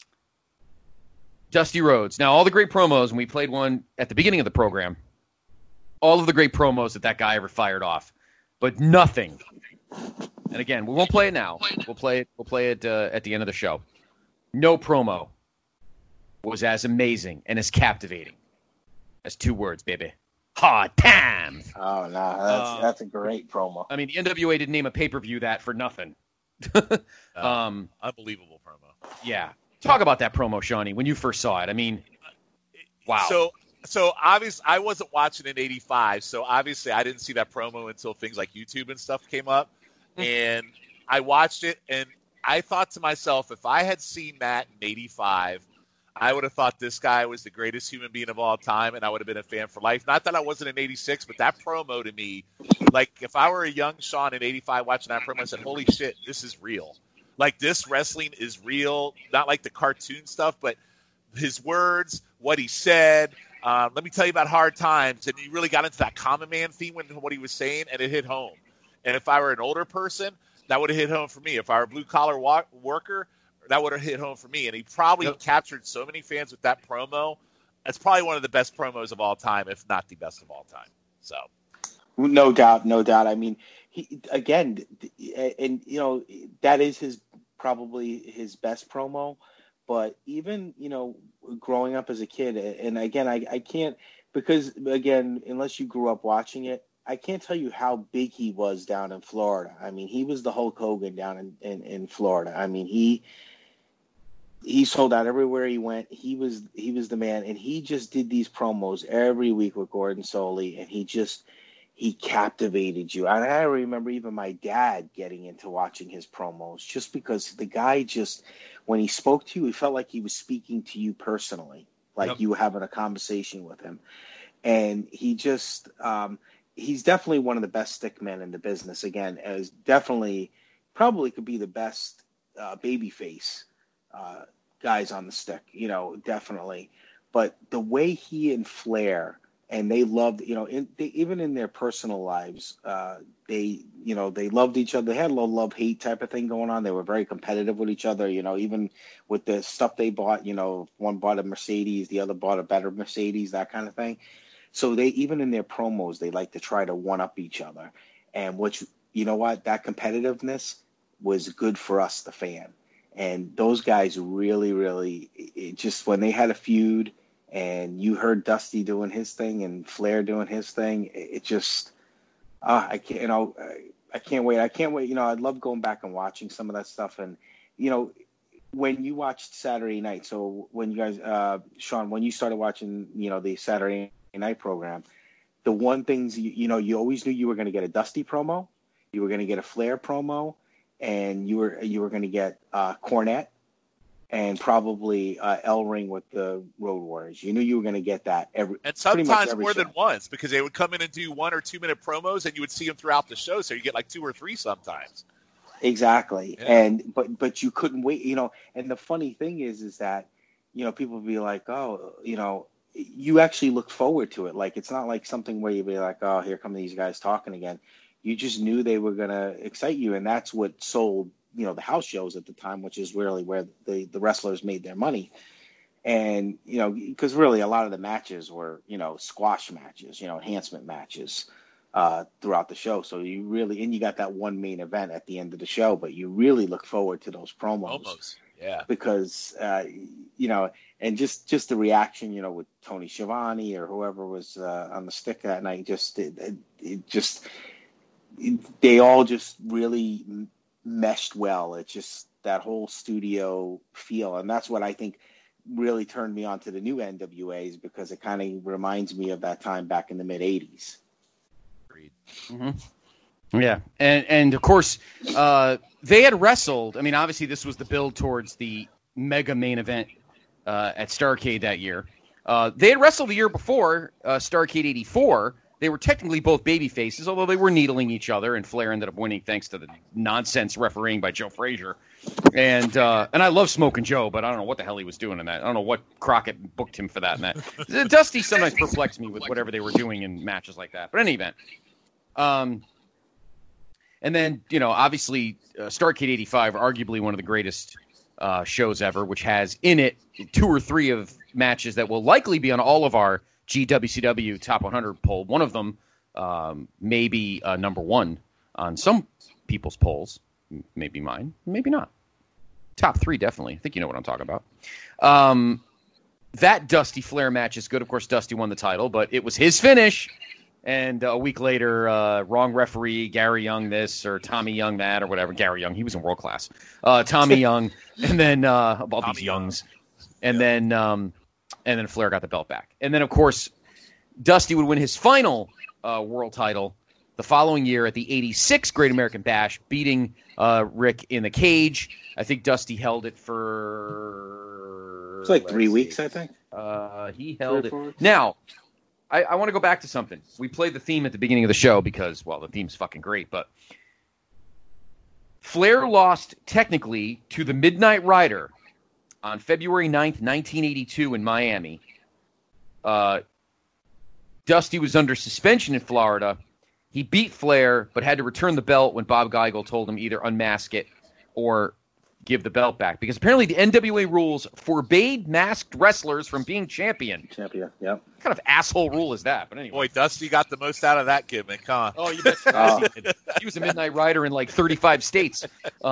Dusty Rhodes. Now, all the great promos, and we played one at the beginning of the program, all of the great promos that guy ever fired off, but nothing. And again, we won't play it now. We'll play it at the end of the show. No promo was as amazing and as captivating as two words, baby. Hard times. Oh, no, that's a great promo. I mean, the NWA didn't name a pay-per-view that for nothing. Unbelievable promo. Yeah. Talk about that promo, Shawnee, when you first saw it. I mean, wow. So obviously, I wasn't watching in 85, so obviously I didn't see that promo until things like YouTube and stuff came up. And I watched it, and I thought to myself, if I had seen that in 85, I would have thought this guy was the greatest human being of all time, and I would have been a fan for life. Not that I wasn't in '86, but that promo to me, like if I were a young Sean in '85 watching that promo, I said, "Holy shit, this is real! Like this wrestling is real. Not like the cartoon stuff, but his words, what he said." Let me tell you about Hard Times, and you really got into that Common Man theme with what he was saying, and it hit home. And if I were an older person, that would have hit home for me. If I were a blue-collar worker, that would have hit home for me. And he probably captured so many fans with that promo. It's probably one of the best promos of all time, if not the best of all time. So, no doubt. I mean, he again, and you know, that is probably his best promo. But even, you know, growing up as a kid, and again, I can't, because again, unless you grew up watching it, I can't tell you how big he was down in Florida. I mean, he was the Hulk Hogan down in Florida. I mean, he sold out everywhere he went. He was the man, and he just did these promos every week with Gordon Solie, and he captivated you. And I remember even my dad getting into watching his promos just because the guy just, when he spoke to you, he felt like he was speaking to you personally, like you were having a conversation with him. And he just, he's definitely one of the best stick men in the business. Again, as definitely probably could be the best babyface guys on the stick, you know, definitely. But the way he and Flair, and they loved, you know, even in their personal lives, they loved each other. They had a little love-hate type of thing going on. They were very competitive with each other, you know, even with the stuff they bought, you know, one bought a Mercedes, the other bought a better Mercedes, that kind of thing. So they, even in their promos, they like to try to one-up each other. And which, you know what, that competitiveness was good for us, the fan. And those guys really, really, it just, when they had a feud, and you heard Dusty doing his thing and Flair doing his thing, it just, I can't wait. I can't wait. You know, I'd love going back and watching some of that stuff. And, you know, when you watched Saturday night, so when you guys, Sean, when you started watching, you know, the Saturday night program, the one things, you know, you always knew you were going to get a Dusty promo, you were going to get a Flair promo, and you were going to get Cornette, and probably El-Ring with the Road Warriors. You knew you were going to get that and sometimes more than once, because they would come in and do 1 or 2 minute promos, and you would see them throughout the show. So you get like 2 or 3 sometimes. Exactly. Yeah. And but you couldn't wait, you know. And the funny thing is that, you know, people would be like, oh, you know, you actually look forward to it. Like, it's not like something where you'd be like, oh, here come these guys talking again. You just knew they were going to excite you, and that's what sold, you know, the house shows at the time, which is really where the wrestlers made their money. And, you know, because really a lot of the matches were, you know, squash matches, you know, enhancement matches throughout the show. So you really, and you got that one main event at the end of the show, but you really look forward to those promos. Almost, yeah. Because, you know, and just the reaction, you know, with Tony Schiavone or whoever was on the stick that night, they all just really meshed well. It's just that whole studio feel, and that's what I think really turned me on to the new NWAs, because it kind of reminds me of that time back in the mid '80s. Mm-hmm. Yeah, and of course they had wrestled. I mean, obviously this was the build towards the mega main event at Starrcade that year. They had wrestled the year before, Starrcade '84. They were technically both baby faces, although they were needling each other, and Flair ended up winning thanks to the nonsense refereeing by Joe Frazier. And I love Smoking Joe, but I don't know what the hell he was doing in that. I don't know what Crockett booked him for that. And that Dusty sometimes perplexed me with whatever they were doing in matches like that. But in any event, and then, you know, obviously Starrcade '85, arguably one of the greatest shows ever, which has in it 2 or 3 of matches that will likely be on all of our GWCW Top 100 poll. One of them may be number 1 on some people's polls. Maybe mine, maybe not. Top 3, definitely. I think you know what I'm talking about. That Dusty Flair match is good. Of course, Dusty won the title, but it was his finish. And a week later, wrong referee, Gary Young this, or Tommy Young that, or whatever. Gary Young, he was in World Class. Tommy Young, and then all these Youngs. And then Flair got the belt back. And then, of course, Dusty would win his final world title the following year at the '86 Great American Bash, beating Rick in the cage. I think Dusty held it for It's like 3 weeks, I think. He held it. Now, I want to go back to something. We played the theme at the beginning of the show because, well, the theme's fucking great, but Flair lost technically to the Midnight Rider on February 9th, 1982 in Miami. Dusty was under suspension in Florida. He beat Flair, but had to return the belt when Bob Geigel told him either unmask it or give the belt back. Because apparently the NWA rules forbade masked wrestlers from being champion. Yep. What kind of asshole rule is that? But anyway. Boy, Dusty got the most out of that gimmick, huh? Oh, you bet. He was a Midnight Rider in like 35 states.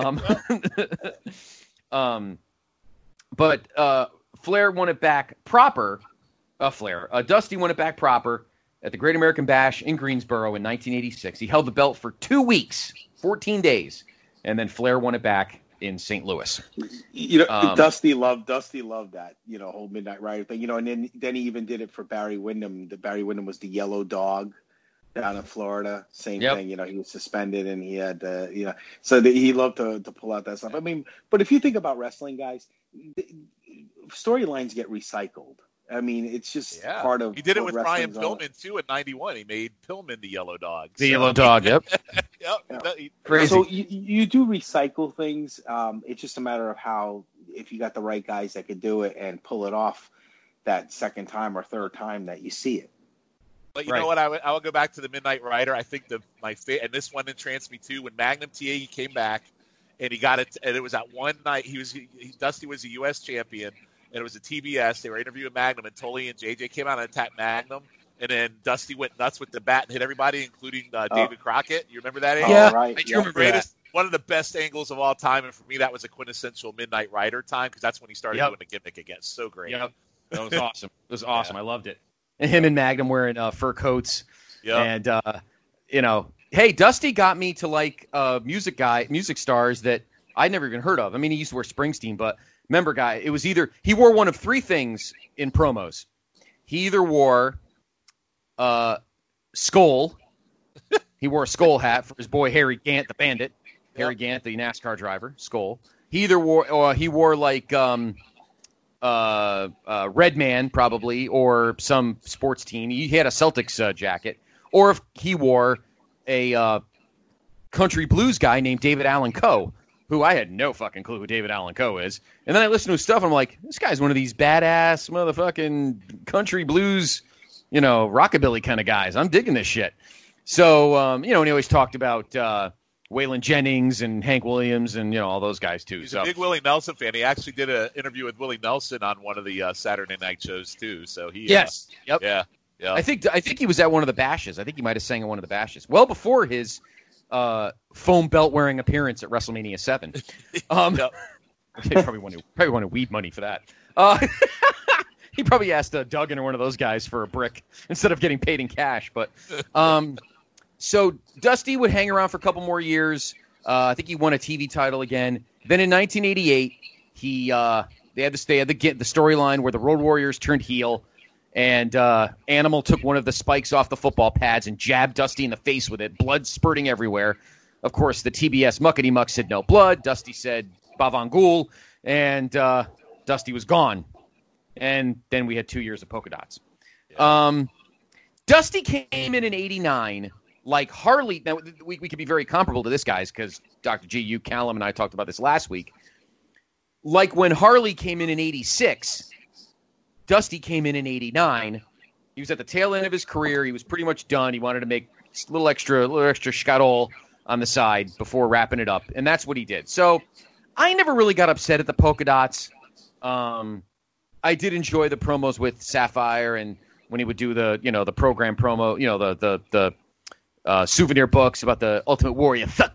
But Flair won it back proper. Dusty won it back proper at the Great American Bash in Greensboro in 1986. He held the belt for 2 weeks, 14 days, and then Flair won it back in St. Louis. Dusty loved that, whole Midnight Rider thing, and then he even did it for Barry Windham. Barry Windham was the Yellow Dog down in Florida. Same thing, he was suspended and he had, so he loved to pull out that stuff. I mean, but if you think about wrestling, guys, storylines get recycled. I mean, it's just part of. He did it with Brian Pillman too in '91. He made Pillman the Yellow Dog. Yellow Dog, yep. Crazy. So you do recycle things. It's just a matter of if you got the right guys that could do it and pull it off that second time or third time that you see it. But you know what? I will go back to the Midnight Rider. I think and this one entranced me too when Magnum TA came back and he got it, and it was at one night. Dusty was a U.S. champion. And it was a TBS. They were interviewing Magnum, and Tully and JJ came out and attacked Magnum. And then Dusty went nuts with the bat and hit everybody, including David Crockett. You remember that? Yeah, right. I do remember that. One of the best angles of all time, and for me, that was a quintessential Midnight Rider time because that's when he started doing the gimmick again. So great. Yep. That was awesome. It was awesome. I loved it. And him and Magnum wearing fur coats. Yep. And, hey, Dusty got me to like music stars that I'd never even heard of. I mean, he used to wear Springsteen, but remember, guy, it was either he wore one of three things in promos. He either wore Skull. He wore a Skull hat for his boy Harry Gant, the Bandit. Harry Gant, the NASCAR driver. Skull. He either wore like Redman probably, or some sports team. He had a Celtics jacket, or if he wore a country blues guy named David Allan Coe, who I had no fucking clue who David Allan Coe is. And then I listened to his stuff, and I'm like, this guy's one of these badass motherfucking country blues, rockabilly kind of guys. I'm digging this shit. So, and he always talked about Waylon Jennings and Hank Williams and, all those guys too. He's a big Willie Nelson fan. He actually did an interview with Willie Nelson on one of the Saturday night shows too. So he, yes. Yep. Yeah. I think he was at one of the bashes. I think he might have sang at one of the bashes. Well before his foam belt wearing appearance at WrestleMania 7. They probably wanted weed money for that. He probably asked Duggan or one of those guys for a brick instead of getting paid in cash. But so Dusty would hang around for a couple more years. I think he won a TV title again. Then in 1988, they had the storyline where the Road Warriors turned heel. And Animal took one of the spikes off the football pads and jabbed Dusty in the face with it, blood spurting everywhere. Of course, the TBS Muckety Muck said no blood. Dusty said Bavangul, and Dusty was gone. And then we had 2 years of polka dots. Yeah. Dusty came in 89 like Harley. Now, we could be very comparable to this, guys, because Dr. G, you, Callum, and I talked about this last week. Like when Harley came in 86, Dusty came in 89. He was at the tail end of his career. He was pretty much done. He wanted to make a little extra schatol on the side before wrapping it up, and that's what he did. So I never really got upset at the polka dots. I did enjoy the promos with Sapphire, and when he would do the program promo, the souvenir books about the Ultimate Warrior Thug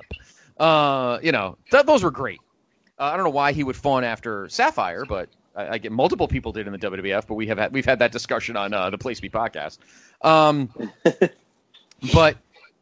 Cup. Those were great. I don't know why he would fawn after Sapphire, but I get multiple people did in the WWF, but we've had that discussion on the Place to Be podcast. But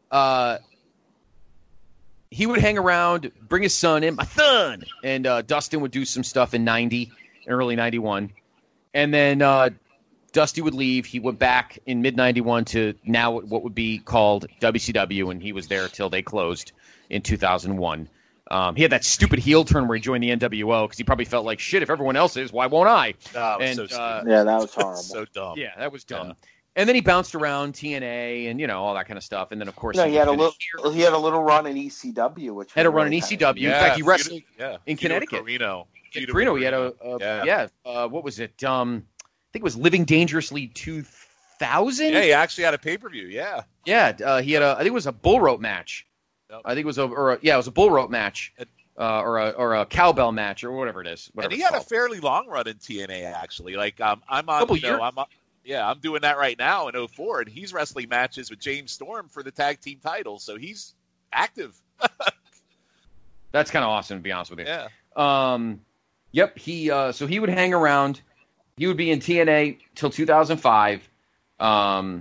he would hang around, bring his son in, my son, and Dustin would do some stuff in 90 and early 91. And then Dusty would leave. He went back in mid-91 to now what would be called WCW, and he was there till they closed in 2001. He had that stupid heel turn where he joined the NWO because he probably felt like, shit, if everyone else is, why won't I? Yeah, that was horrible. So dumb. Yeah, that was dumb. Yeah. And then he bounced around TNA and, all that kind of stuff. And then, of course, he had a little run in ECW. Which had a run in ECW. In fact, he wrestled in Connecticut. Carino. In Carino, he had what was it? I think it was Living Dangerously 2000? Yeah, he actually had a pay-per-view, yeah. Yeah, he had I think it was a bull rope match. Yep. I think it was it was a bull rope match. Or a cowbell match or whatever it is. And he had a fairly long run in TNA, actually. Like, I'm doing that right now in 2004, and he's wrestling matches with James Storm for the tag team title, so he's active. That's kind of awesome, to be honest with you. Yeah. Yep. So he would hang around. He would be in TNA till 2005. He was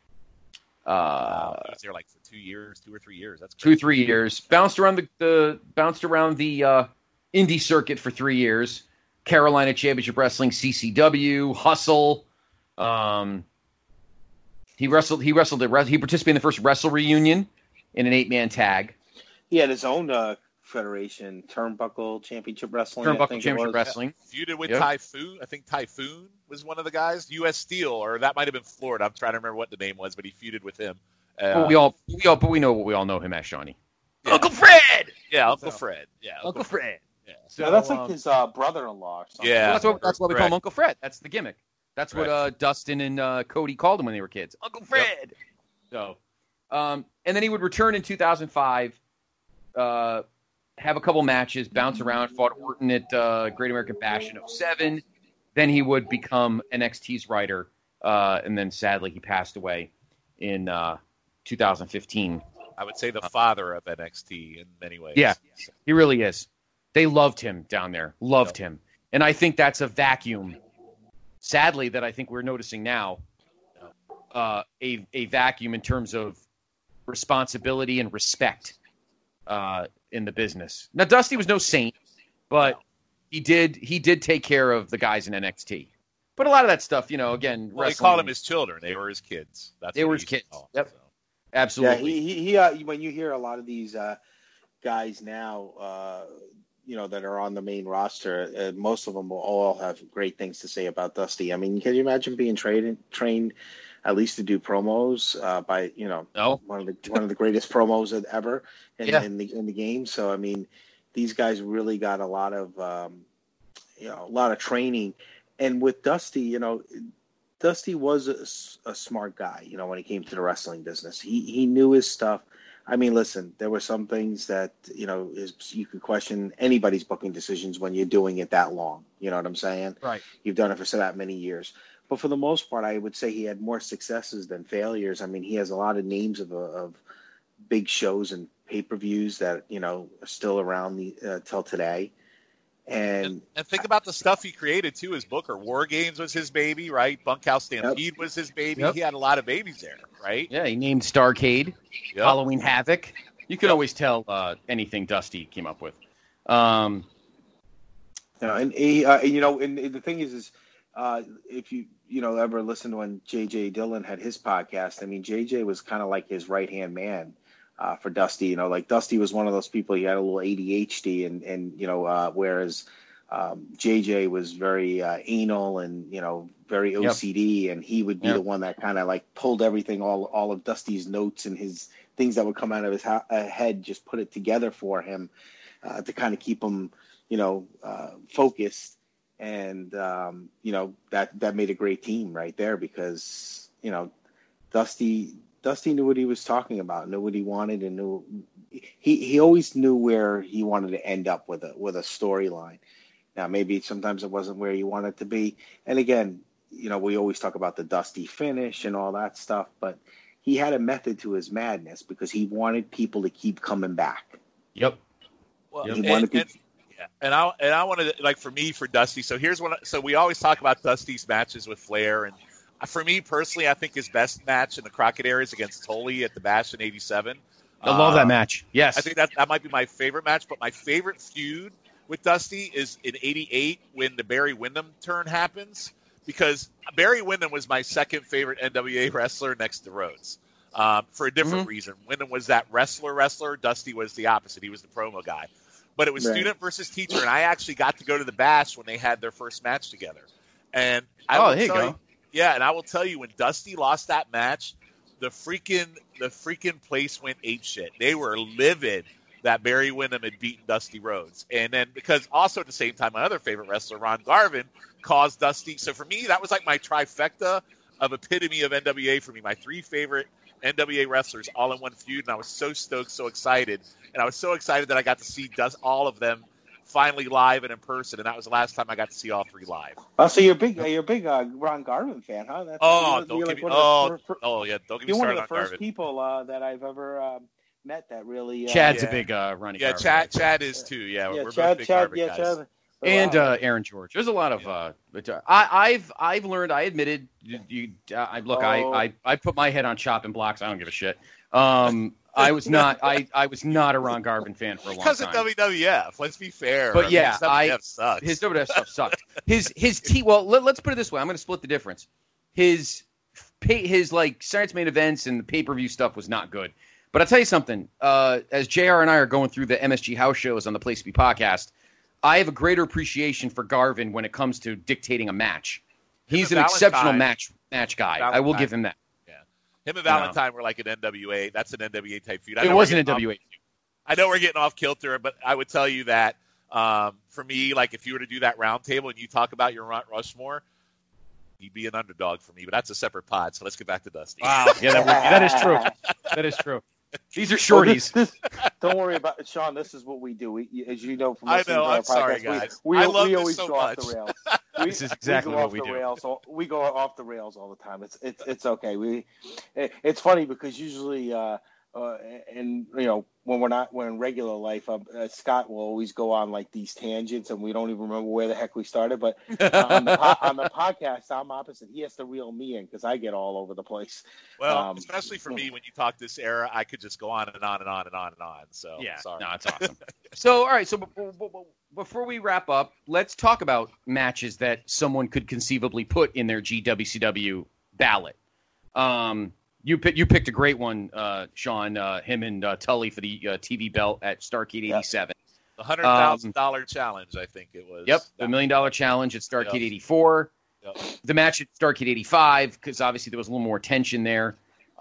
there like for 2 or 3 years. That's crazy. 2 or 3 years. Bounced around the indie circuit for 3 years. Carolina Championship Wrestling, CCW, Hustle. He participated in the first Wrestle Reunion in an 8-man tag. He had his own federation, Turnbuckle Championship Wrestling. Wrestling. Feuded with Typhoon. I think Typhoon was one of the guys. U.S. Steel, or that might have been Florida. I'm trying to remember what the name was, but he feuded with him. But we know what we all know him as, Shawnee. Yeah. Uncle Fred. Yeah, Uncle Fred. Yeah, Uncle Fred. Yeah. So that's like his brother-in-law. Or something. Yeah, well, that's why we call him Uncle Fred. That's the gimmick. That's what Dustin and Cody called him when they were kids. Uncle Fred. Yep. So, and then he would return in 2005. Have a couple matches, bounce around, fought Orton at Great American Bash in 2007. Then he would become NXT's writer, and then sadly he passed away in 2015. I would say the father of NXT in many ways. Yeah, he really is. They loved him down there, loved him. And I think that's a vacuum, sadly, that I think we're noticing now, a vacuum in terms of responsibility and respect in the business. Now, Dusty was no saint, but he did take care of the guys in NXT. But a lot of that stuff, again, well, he called them his children. They were his kids. They were his kids. Yep, so. Absolutely. Yeah, he when you hear a lot of these guys now, that are on the main roster, most of them will all have great things to say about Dusty. I mean, can you imagine being trained at least to do promos by one of the greatest promos ever in the game? So I mean, these guys really got a lot of training. And with Dusty, Dusty was a smart guy. When it came to the wrestling business, he knew his stuff. I mean, listen, there were some things that, you could question anybody's booking decisions when you're doing it that long. You know what I'm saying? Right. You've done it for that many years. But for the most part, I would say he had more successes than failures. I mean, he has a lot of names of big shows and pay-per-views that, are still around till today. And think about the stuff he created, too, as Booker. War Games was his baby, right? Bunkhouse Stampede was his baby. Yep. He had a lot of babies there, right? Yeah, he named Starrcade, Halloween Havoc. You can always tell anything Dusty came up with. And the thing is if you ever listen to when J.J. Dillon had his podcast, I mean, J.J. was kind of like his right-hand man. For Dusty, like Dusty was one of those people. He had a little ADHD, and whereas JJ was very anal and very OCD, and he would be the one that kind of like pulled everything, all of Dusty's notes and his things that would come out of his head, just put it together for him to kind of keep him, focused, and that made a great team right there because Dusty knew what he was talking about, knew what he wanted, and knew he always knew where he wanted to end up with a storyline. Now, maybe sometimes it wasn't where he wanted to be. And again, we always talk about the Dusty finish and all that stuff, but he had a method to his madness because he wanted people to keep coming back. Yep. Well, and I wanted to, like, for Dusty. So so we always talk about Dusty's matches with Flair, and for me personally, I think his best match in the Crockett era is against Tully at the Bash in '87. I love that match. Yes. I think that might be my favorite match, but my favorite feud with Dusty is in '88 when the Barry Windham turn happens, because Barry Windham was my second favorite NWA wrestler next to Rhodes for a different reason. Windham was that wrestler. Dusty was the opposite. He was the promo guy. but it was student versus teacher, and I actually got to go to the Bash when they had their first match together. And there you go. Yeah, and I will tell you, when Dusty lost that match, the freaking place went apeshit. They were livid that Barry Windham had beaten Dusty Rhodes. And then, because also at the same time, my other favorite wrestler, Ron Garvin, caused Dusty. So for me, that was like my trifecta of epitome of NWA for me. My 3 favorite NWA wrestlers all in one feud. And I was so stoked, so excited. And I was so excited that I got to see all of them finally live and in person. And that was the last time I got to see all 3 live. Oh, so you're a big Ron Garvin fan, huh? Don't get me started on Garvin. You're one of the first people that I've ever met that really. Chad's a big Ronnie Garvin. Yeah, Chad is too. Yeah, we're both big Garvin guys. Chad. And Aaron George. There's a lot of. I've learned. I admitted. I put my head on chopping blocks. I don't give a shit. I was not a Ron Garvin fan for a long time. Because of WWF. Let's be fair. But yeah, WWF sucks. His WWF stuff sucked. Well, let's put it this way. I'm going to split the difference. His like Science Main Events and the pay-per-view stuff was not good. But I'll tell you something. As JR and I are going through the MSG house shows on the Place to Be podcast, I have a greater appreciation for Garvin when it comes to dictating a match. He's an exceptional match guy. I will give him that. Yeah, him and Valentine were like an NWA. That's an NWA type feud. It was an NWA feud. I know we're getting off kilter, but I would tell you that for me, like if you were to do that round table and you talk about your Mount Rushmore, he'd be an underdog for me. But that's a separate pod. So let's get back to Dusty. Wow, yeah, that is true. That is true. These are shorties. Don't worry about it, Sean. This is what we do. As you know from I listening know. to our I'm podcast, sorry, guys. We always so go much. off The rails. This is exactly what we do. We go off the rails all the time. It's okay. It's funny because usually, and when we're in regular life, Scott will always go on like these tangents, and we don't even remember where the heck we started. But on the podcast, I'm opposite. He has to reel me in because I get all over the place. Well, especially for me, when you talk this era, I could just go on and on and on and on and on. So yeah, sorry. No, it's awesome. So all right, so before we wrap up, let's talk about matches that someone could conceivably put in their GWCW ballot. You picked a great one, Sean. Him and Tully for the TV belt at Starrcade '87. The $100,000 challenge, I think it was. Yep, the $1 Million Challenge at Starrcade '84. Yep. The match at Starrcade '85, because obviously there was a little more tension there.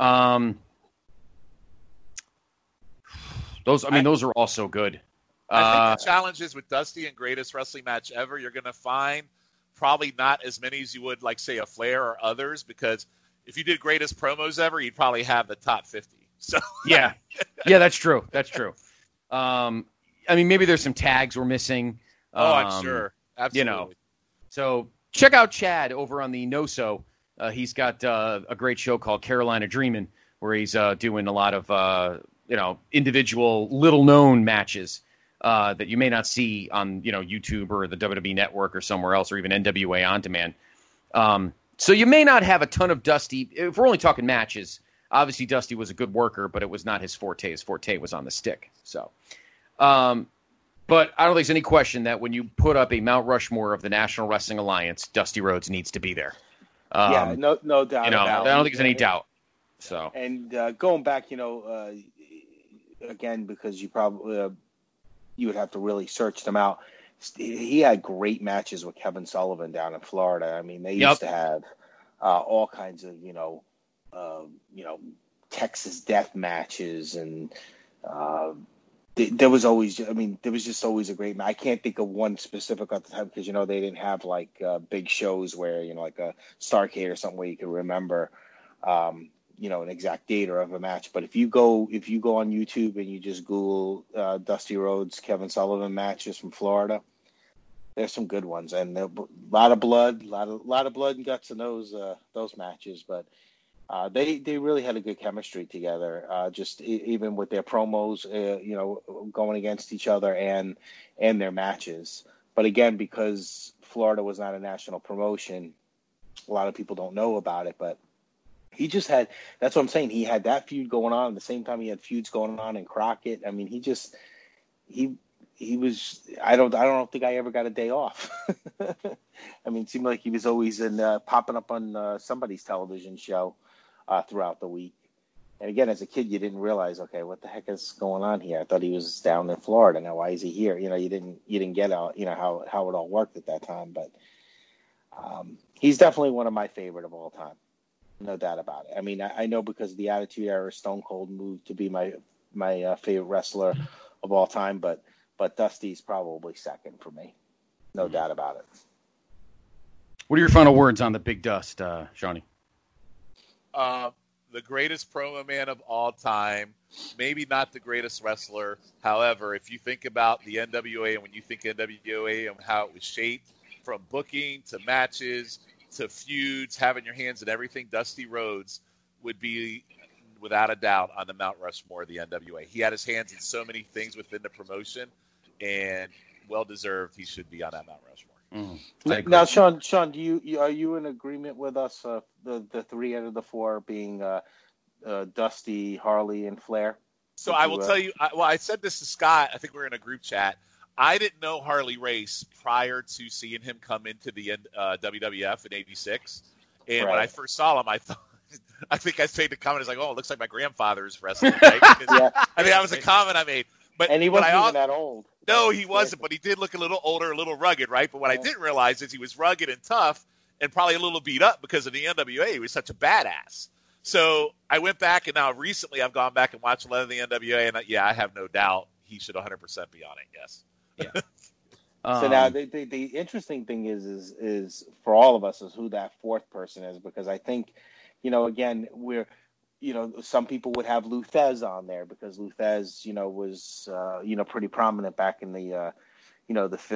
Those are all so good. I think the challenges with Dusty and greatest wrestling match ever, you're going to find probably not as many as you would like say a Flair or others, because if you did greatest promos ever, you'd probably have the top 50. So yeah, that's true. That's true. Maybe there's some tags we're missing. I'm sure. Absolutely. So check out Chad over on the NoSo. He's got a great show called Carolina Dreamin', where he's doing a lot of individual little-known matches that you may not see on YouTube or the WWE Network or somewhere else, or even NWA On Demand. So you may not have a ton of Dusty. If we're only talking matches, obviously Dusty was a good worker, but it was not his forte. His forte was on the stick. So, but I don't think there's any question that when you put up a Mount Rushmore of the National Wrestling Alliance, Dusty Rhodes needs to be there. No doubt about it. I don't think there's any doubt. So, and going back, again, because you probably you would have to really search them out. He had great matches with Kevin Sullivan down in Florida. I mean, they used to have all kinds of, Texas death matches, and there was just always a great match. I can't think of one specific at the time because they didn't have like big shows where like a Starrcade or something where you could remember, an exact date or of a match. But if you go on YouTube and you just Google Dusty Rhodes Kevin Sullivan matches from Florida, there's some good ones, and a lot of blood, lot of blood and guts in those matches. But they really had a good chemistry together. Just even with their promos, going against each other and their matches. But again, because Florida was not a national promotion, a lot of people don't know about it. But he just had. That's what I'm saying. He had that feud going on at the same time he had feuds going on in Crockett. I mean, he was. I don't think I ever got a day off. I mean, it seemed like he was always popping up on somebody's television show throughout the week. And again, as a kid, you didn't realize, okay, what the heck is going on here? I thought he was down in Florida. Now, why is he here? You didn't get out, how it all worked at that time. But he's definitely one of my favorite of all time, no doubt about it. I mean, I know because of the Attitude Era, Stone Cold moved to be my favorite wrestler of all time, but Dusty's probably second for me, no doubt about it. What are your final words on the Big Dust, Shawnee? The greatest promo man of all time, maybe not the greatest wrestler. However, if you think about the NWA and when you think NWA and how it was shaped from booking to matches to feuds, having your hands in everything, Dusty Rhodes would be, without a doubt, on the Mount Rushmore of the NWA. He had his hands in so many things within the promotion, and well-deserved he should be on that Mount Rushmore. Now, Sean, are you in agreement with us? The three out of the four being Dusty, Harley, and Flair. So I will tell you. I said this to Scott. I think we were in a group chat. I didn't know Harley Race prior to seeing him come into the WWF in '86, and when I first saw him, I thought. I think I made the comment. It's like, oh, it looks like my grandfather's wrestling. Right? I mean, that was a comment I made. And he wasn't even that old. No, he wasn't, but he did look a little older, a little rugged, right? But what I didn't realize is he was rugged and tough and probably a little beat up because of the NWA. He was such a badass. So I went back, and now recently I've gone back and watched a lot of the NWA, and I have no doubt he should 100% be on it, yes. Yeah. So now the interesting thing is for all of us is who that fourth person is, because I think, again, we're – some people would have Lou Thesz on there because Lou Thesz, was, pretty prominent back in the, the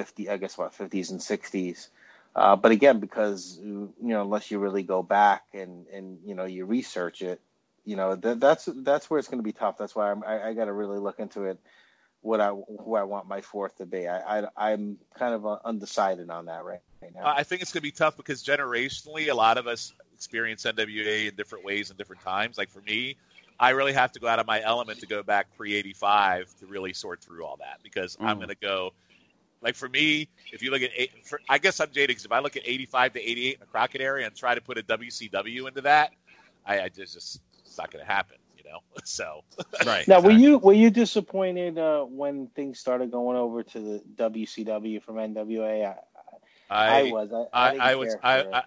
50s and 60s. But again, because, unless you really go back and you research it, that's where it's going to be tough. That's why I got to really look into it, who I want my fourth to be. I'm kind of undecided on that right now. I think it's going to be tough because generationally, a lot of us experience NWA in different ways and different times. Like for me, I really have to go out of my element to go back pre-85 to really sort through all that, because I'm going to go, like for me, if you look at, I guess I'm jaded because if I look at 85 to 88 in the Crockett area and try to put a WCW into that, I just it's not going to happen, So right. Now, were you disappointed when things started going over to the WCW from NWA? I was.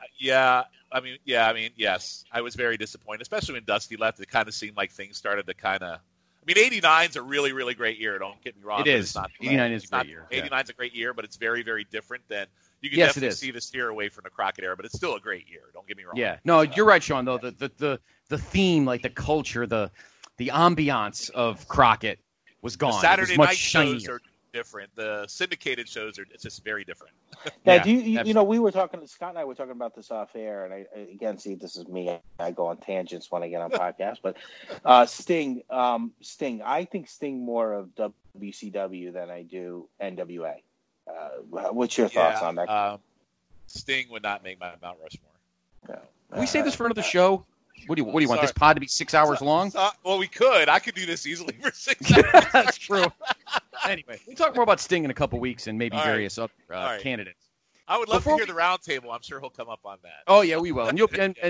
Yes. I was very disappointed, especially when Dusty left. It kind of seemed like things started to kind of. I mean, 89's a really, really great year. Don't get me wrong. It is. 89 is a great year. 89's a great year, but it's very, very different than. You can definitely see the steer away from the Crockett era, but it's still a great year. Don't get me wrong. Yeah. No, you're right, Sean. Though the theme, like the culture, the ambiance of Crockett was gone. The Saturday night shows are different. The syndicated shows it's just very different. Now, we were talking. Scott and I were talking about this off air, and I again, see, this is me. I go on tangents when I get on podcasts, but Sting. I think Sting more of WCW than I do NWA. What's your thoughts on that? Sting would not make my Mount Rushmore. No. Can we save this for another show? What do you want this pod to be 6 hours long? Well, we could. I could do this easily for 6 hours. That's true. Anyway, we'll talk more about Sting in a couple weeks and maybe various other candidates. I would love to hear the round table. I'm sure he'll come up on that. Oh yeah, we will. And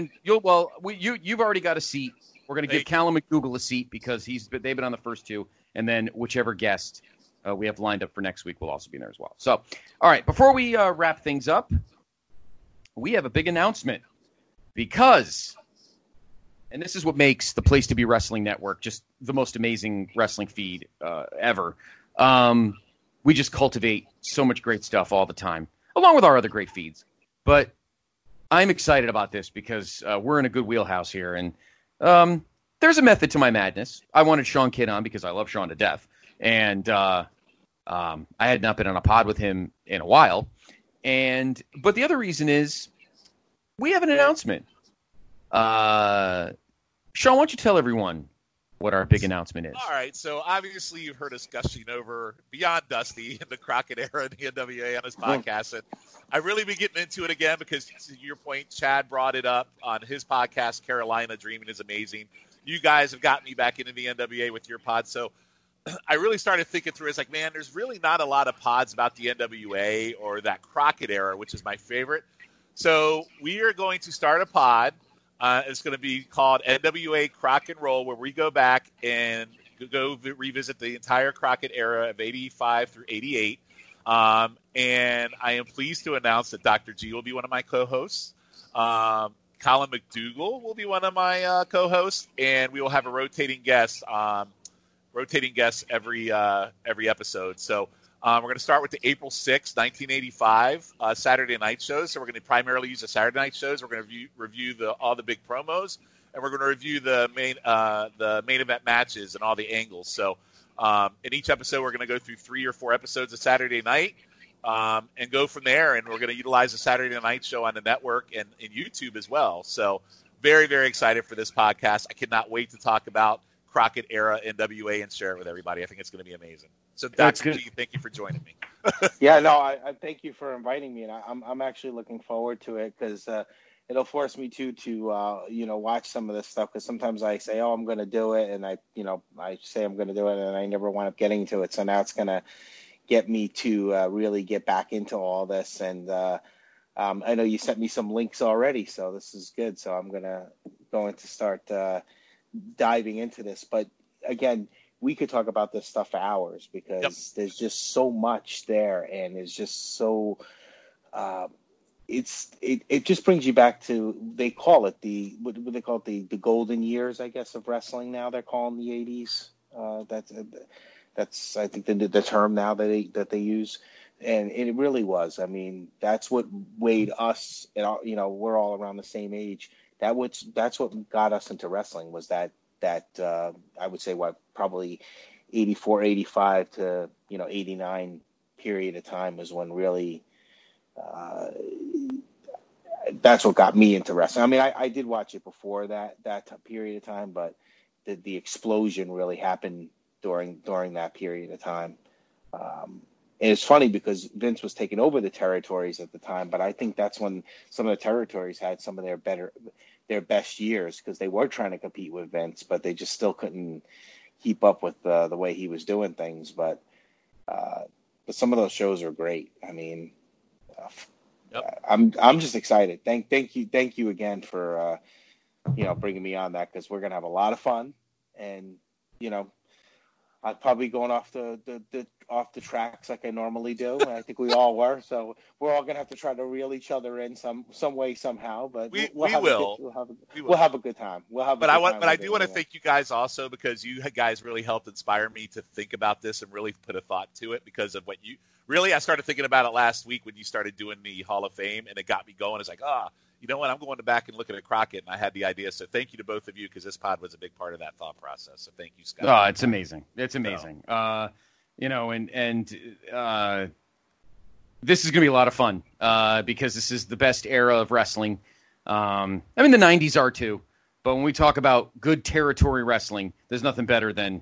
you've already got a seat. We're going to give Callum McDougal a seat because they've been on the first two, and then whichever guest we have lined up for next week will also be there as well. So, all right, before we wrap things up, we have a big announcement because. And this is what makes the Place to Be Wrestling Network just the most amazing wrestling feed ever. We just cultivate so much great stuff all the time, along with our other great feeds. But I'm excited about this because we're in a good wheelhouse here. And there's a method to my madness. I wanted Sean Kidd on because I love Sean to death. And I had not been on a pod with him in a while. But the other reason is we have an announcement. Sean, why don't you tell everyone what our big announcement is? All right, so obviously you've heard us gushing over beyond Dusty in the Crockett era and the NWA on his podcast, and I've really been getting into it again because, to your point, Chad brought it up on his podcast, Carolina Dreaming is Amazing. You guys have got me back into the NWA with your pod, so I really started thinking through it. It's like, man, there's really not a lot of pods about the NWA or that Crockett era, which is my favorite. So we are going to start a pod It's going to be called NWA Crock and Roll, where we go back and revisit the entire Crockett era of 85 through 88. And I am pleased to announce that Dr. G will be one of my co-hosts. Colin McDougall will be one of my co-hosts, and we will have a rotating guest every episode. So we're going to start with the April 6th, 1985 Saturday night shows. So we're going to primarily use the Saturday night shows. We're going to review all the big promos, and we're going to review the main event matches and all the angles. So in each episode, we're going to go through 3 or 4 episodes of Saturday night and go from there. And we're going to utilize the Saturday night show on the network and YouTube as well. So very, very excited for this podcast. I cannot wait to talk about Crockett era NWA and share it with everybody. I think it's going to be amazing. So, Dr. G, thank you for joining me. Yeah, no, I thank you for inviting me, and I'm actually looking forward to it because it'll force me to watch some of this stuff, because sometimes I say, I'm going to do it, and I say I'm going to do it, and I never wind up getting to it. So now it's going to get me to really get back into all this, and I know you sent me some links already, so this is good. So I'm going to start diving into this, but again, we could talk about this stuff for hours because there's just so much there, and it's just so it just brings you back to, they call it the golden years, I guess, of wrestling. Now they're calling the 80s. That's I think the term now that they use, and it really was. I mean, that's what weighed us, and we're all around the same age. That's what got us into wrestling, was that I would say probably 84, 85 to 89 period of time was when really that's what got me into wrestling. I mean, I did watch it before that period of time, but the explosion really happened during that period of time. And it's funny because Vince was taking over the territories at the time, but I think that's when some of the territories had some of their best years, because they were trying to compete with Vince, but they just still couldn't keep up with the way he was doing things. But some of those shows are great. I mean, I'm just excited. Thank you again for bringing me on that, because we're gonna have a lot of fun, and I'm probably going off the tracks like I normally do, and I think we all were. So we're all gonna have to try to reel each other in some way somehow. But we'll have a good time. But I do want to thank you guys also, because you guys really helped inspire me to think about this and really put a thought to it, because of what you really. I started thinking about it last week when you started doing the Hall of Fame, and it got me going. It's like, you know what? I'm going back and looking at Crockett, and I had the idea. So thank you to both of you, because this pod was a big part of that thought process. So thank you, Scott. Oh, it's amazing. It's amazing. So. This is going to be a lot of fun because this is the best era of wrestling. I mean, the 90s are too, but when we talk about good territory wrestling, there's nothing better than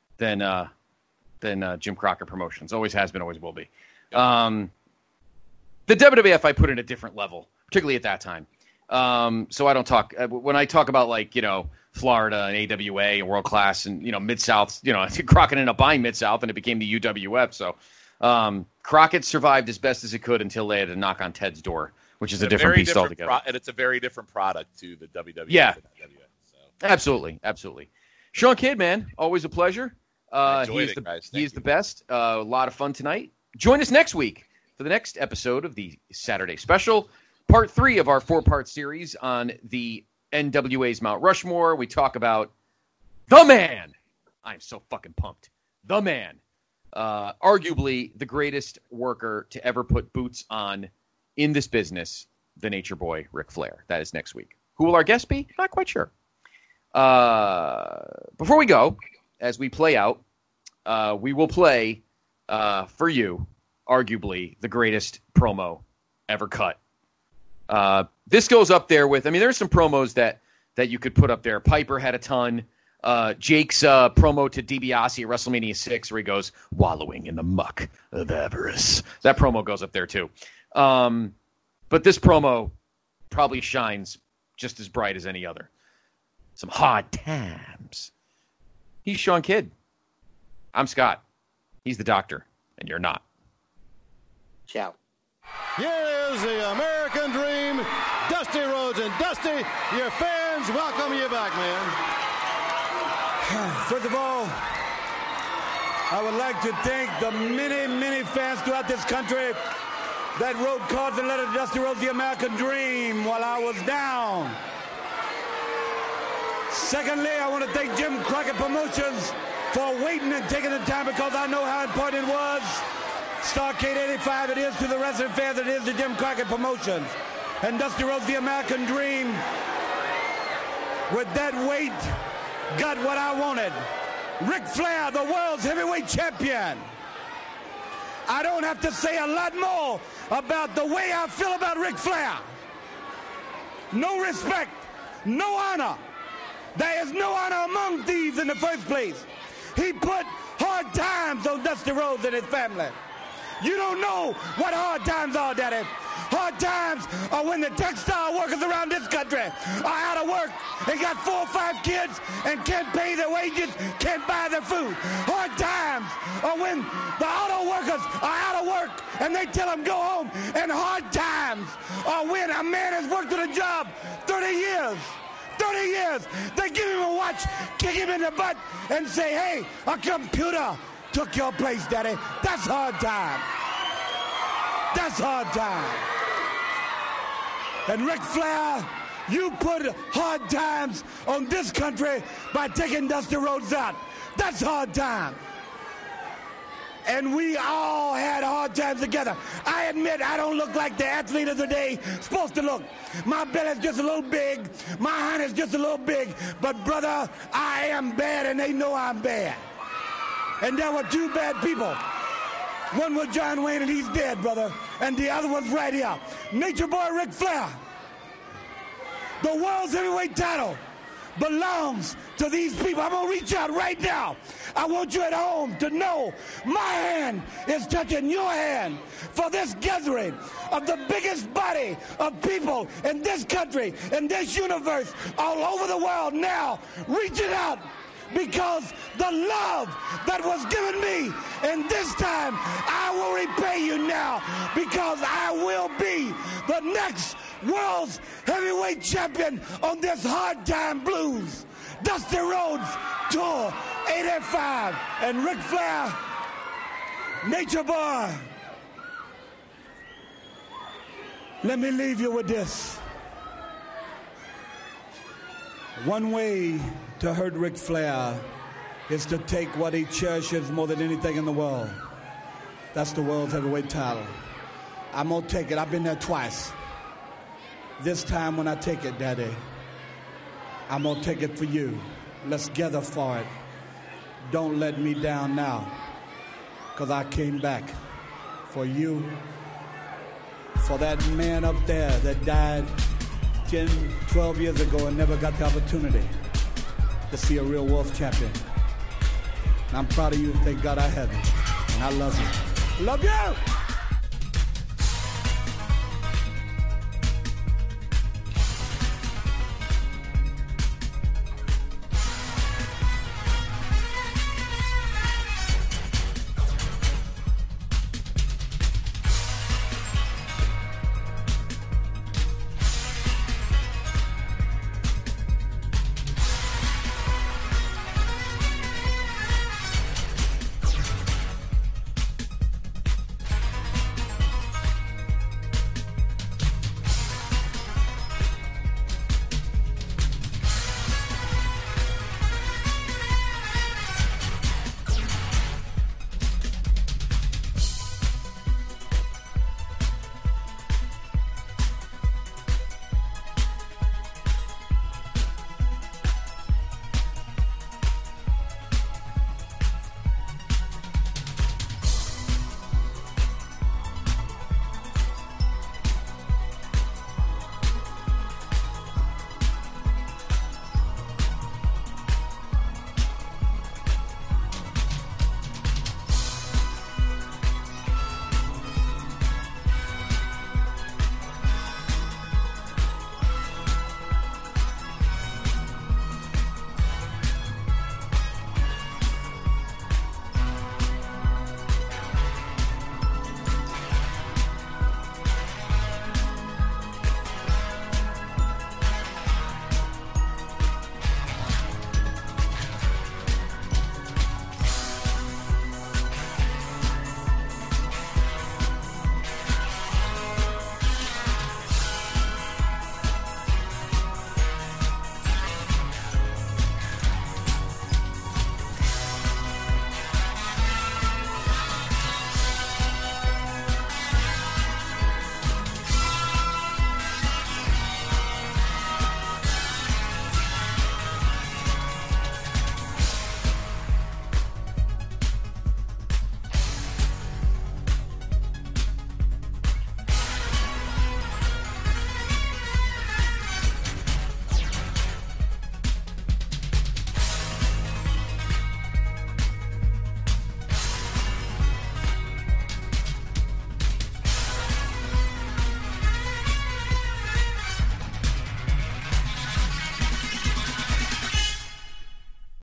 Jim Crockett Promotions. Always has been, always will be. The WWF I put in a different level, particularly at that time. So I don't talk when I talk about Florida and AWA and World Class and Mid-South. Crockett ended up buying Mid-South and it became the UWF. So Crockett survived as best as it could until they had to knock on Ted's door, which is a different beast altogether. And it's a very different product to the WWF. Yeah, and WWF, so. Absolutely. Sean Kidd, man, always a pleasure. He's the best. A lot of fun tonight. Join us next week for the next episode of the Saturday Special, part 3 of our 4-part series on the NWA's Mount Rushmore. We talk about the man. I'm so fucking pumped. The man. Arguably the greatest worker to ever put boots on in this business, the Nature Boy, Ric Flair. That is next week. Who will our guest be? Not quite sure. Before we go, as we play out, we will play for you, arguably, the greatest promo ever cut. This goes up there with, there's some promos that you could put up there. Piper had a ton. Jake's promo to DiBiase at WrestleMania 6, where he goes, wallowing in the muck of avarice. That promo goes up there, too. But this promo probably shines just as bright as any other. Some hard times. He's Sean Kidd. I'm Scott. He's the doctor, and you're not. Ciao. Here is the American Dream, Dusty Rhodes. And Dusty, your fans fans welcome you back, man. First of all, I would like to thank the many, many fans throughout this country that wrote cards and letters to Dusty Rhodes, the American Dream, while I was down. Secondly, I want to thank Jim Crockett Promotions for waiting and taking the time, because I know how important it was. Starrcade 85 it is to the wrestling fans, it is to Jim Crockett Promotions. And Dusty Rhodes, the American Dream, with that weight, got what I wanted. Ric Flair, the world's heavyweight champion. I don't have to say a lot more about the way I feel about Ric Flair. No respect, no honor. There is no honor among thieves in the first place. He put hard times on Dusty Rhodes and his family. You don't know what hard times are, Daddy. Hard times are when the textile workers around this country are out of work and got 4 or 5 kids and can't pay their wages, can't buy their food. Hard times are when the auto workers are out of work and they tell them go home. And hard times are when a man has worked at a job 30 years. 30 years. They give him a watch, kick him in the butt, and say, hey, a computer took your place, Daddy. That's hard time. That's hard time. And Ric Flair, you put hard times on this country by taking Dusty Rhodes out. That's hard time. And we all had hard times together. I admit I don't look like the athlete of the day supposed to look. My belly's just a little big. My hand is just a little big. But, brother, I am bad, and they know I'm bad. And there were 2 bad people. One was John Wayne, and he's dead, brother. And the other one's right here. Nature Boy Ric Flair. The world's heavyweight title belongs to these people. I'm going to reach out right now. I want you at home to know my hand is touching your hand for this gathering of the biggest body of people in this country, in this universe, all over the world now. Reach it out, because the love that was given me in this time, I will repay you now, because I will be the next world's heavyweight champion on this Hard Time Blues. Dusty Rhodes Tour 85 and Ric Flair, Nature Boy. Let me leave you with this. One way to hurt Ric Flair is to take what he cherishes more than anything in the world. That's the world's heavyweight title. I'm going to take it. I've been there twice. This time when I take it, Daddy, I'm going to take it for you. Let's gather for it. Don't let me down now, because I came back for you, for that man up there that died 10, 12 years ago and never got the opportunity to see a real world champion. And I'm proud of you. Thank God I have you. And I love you. Love you!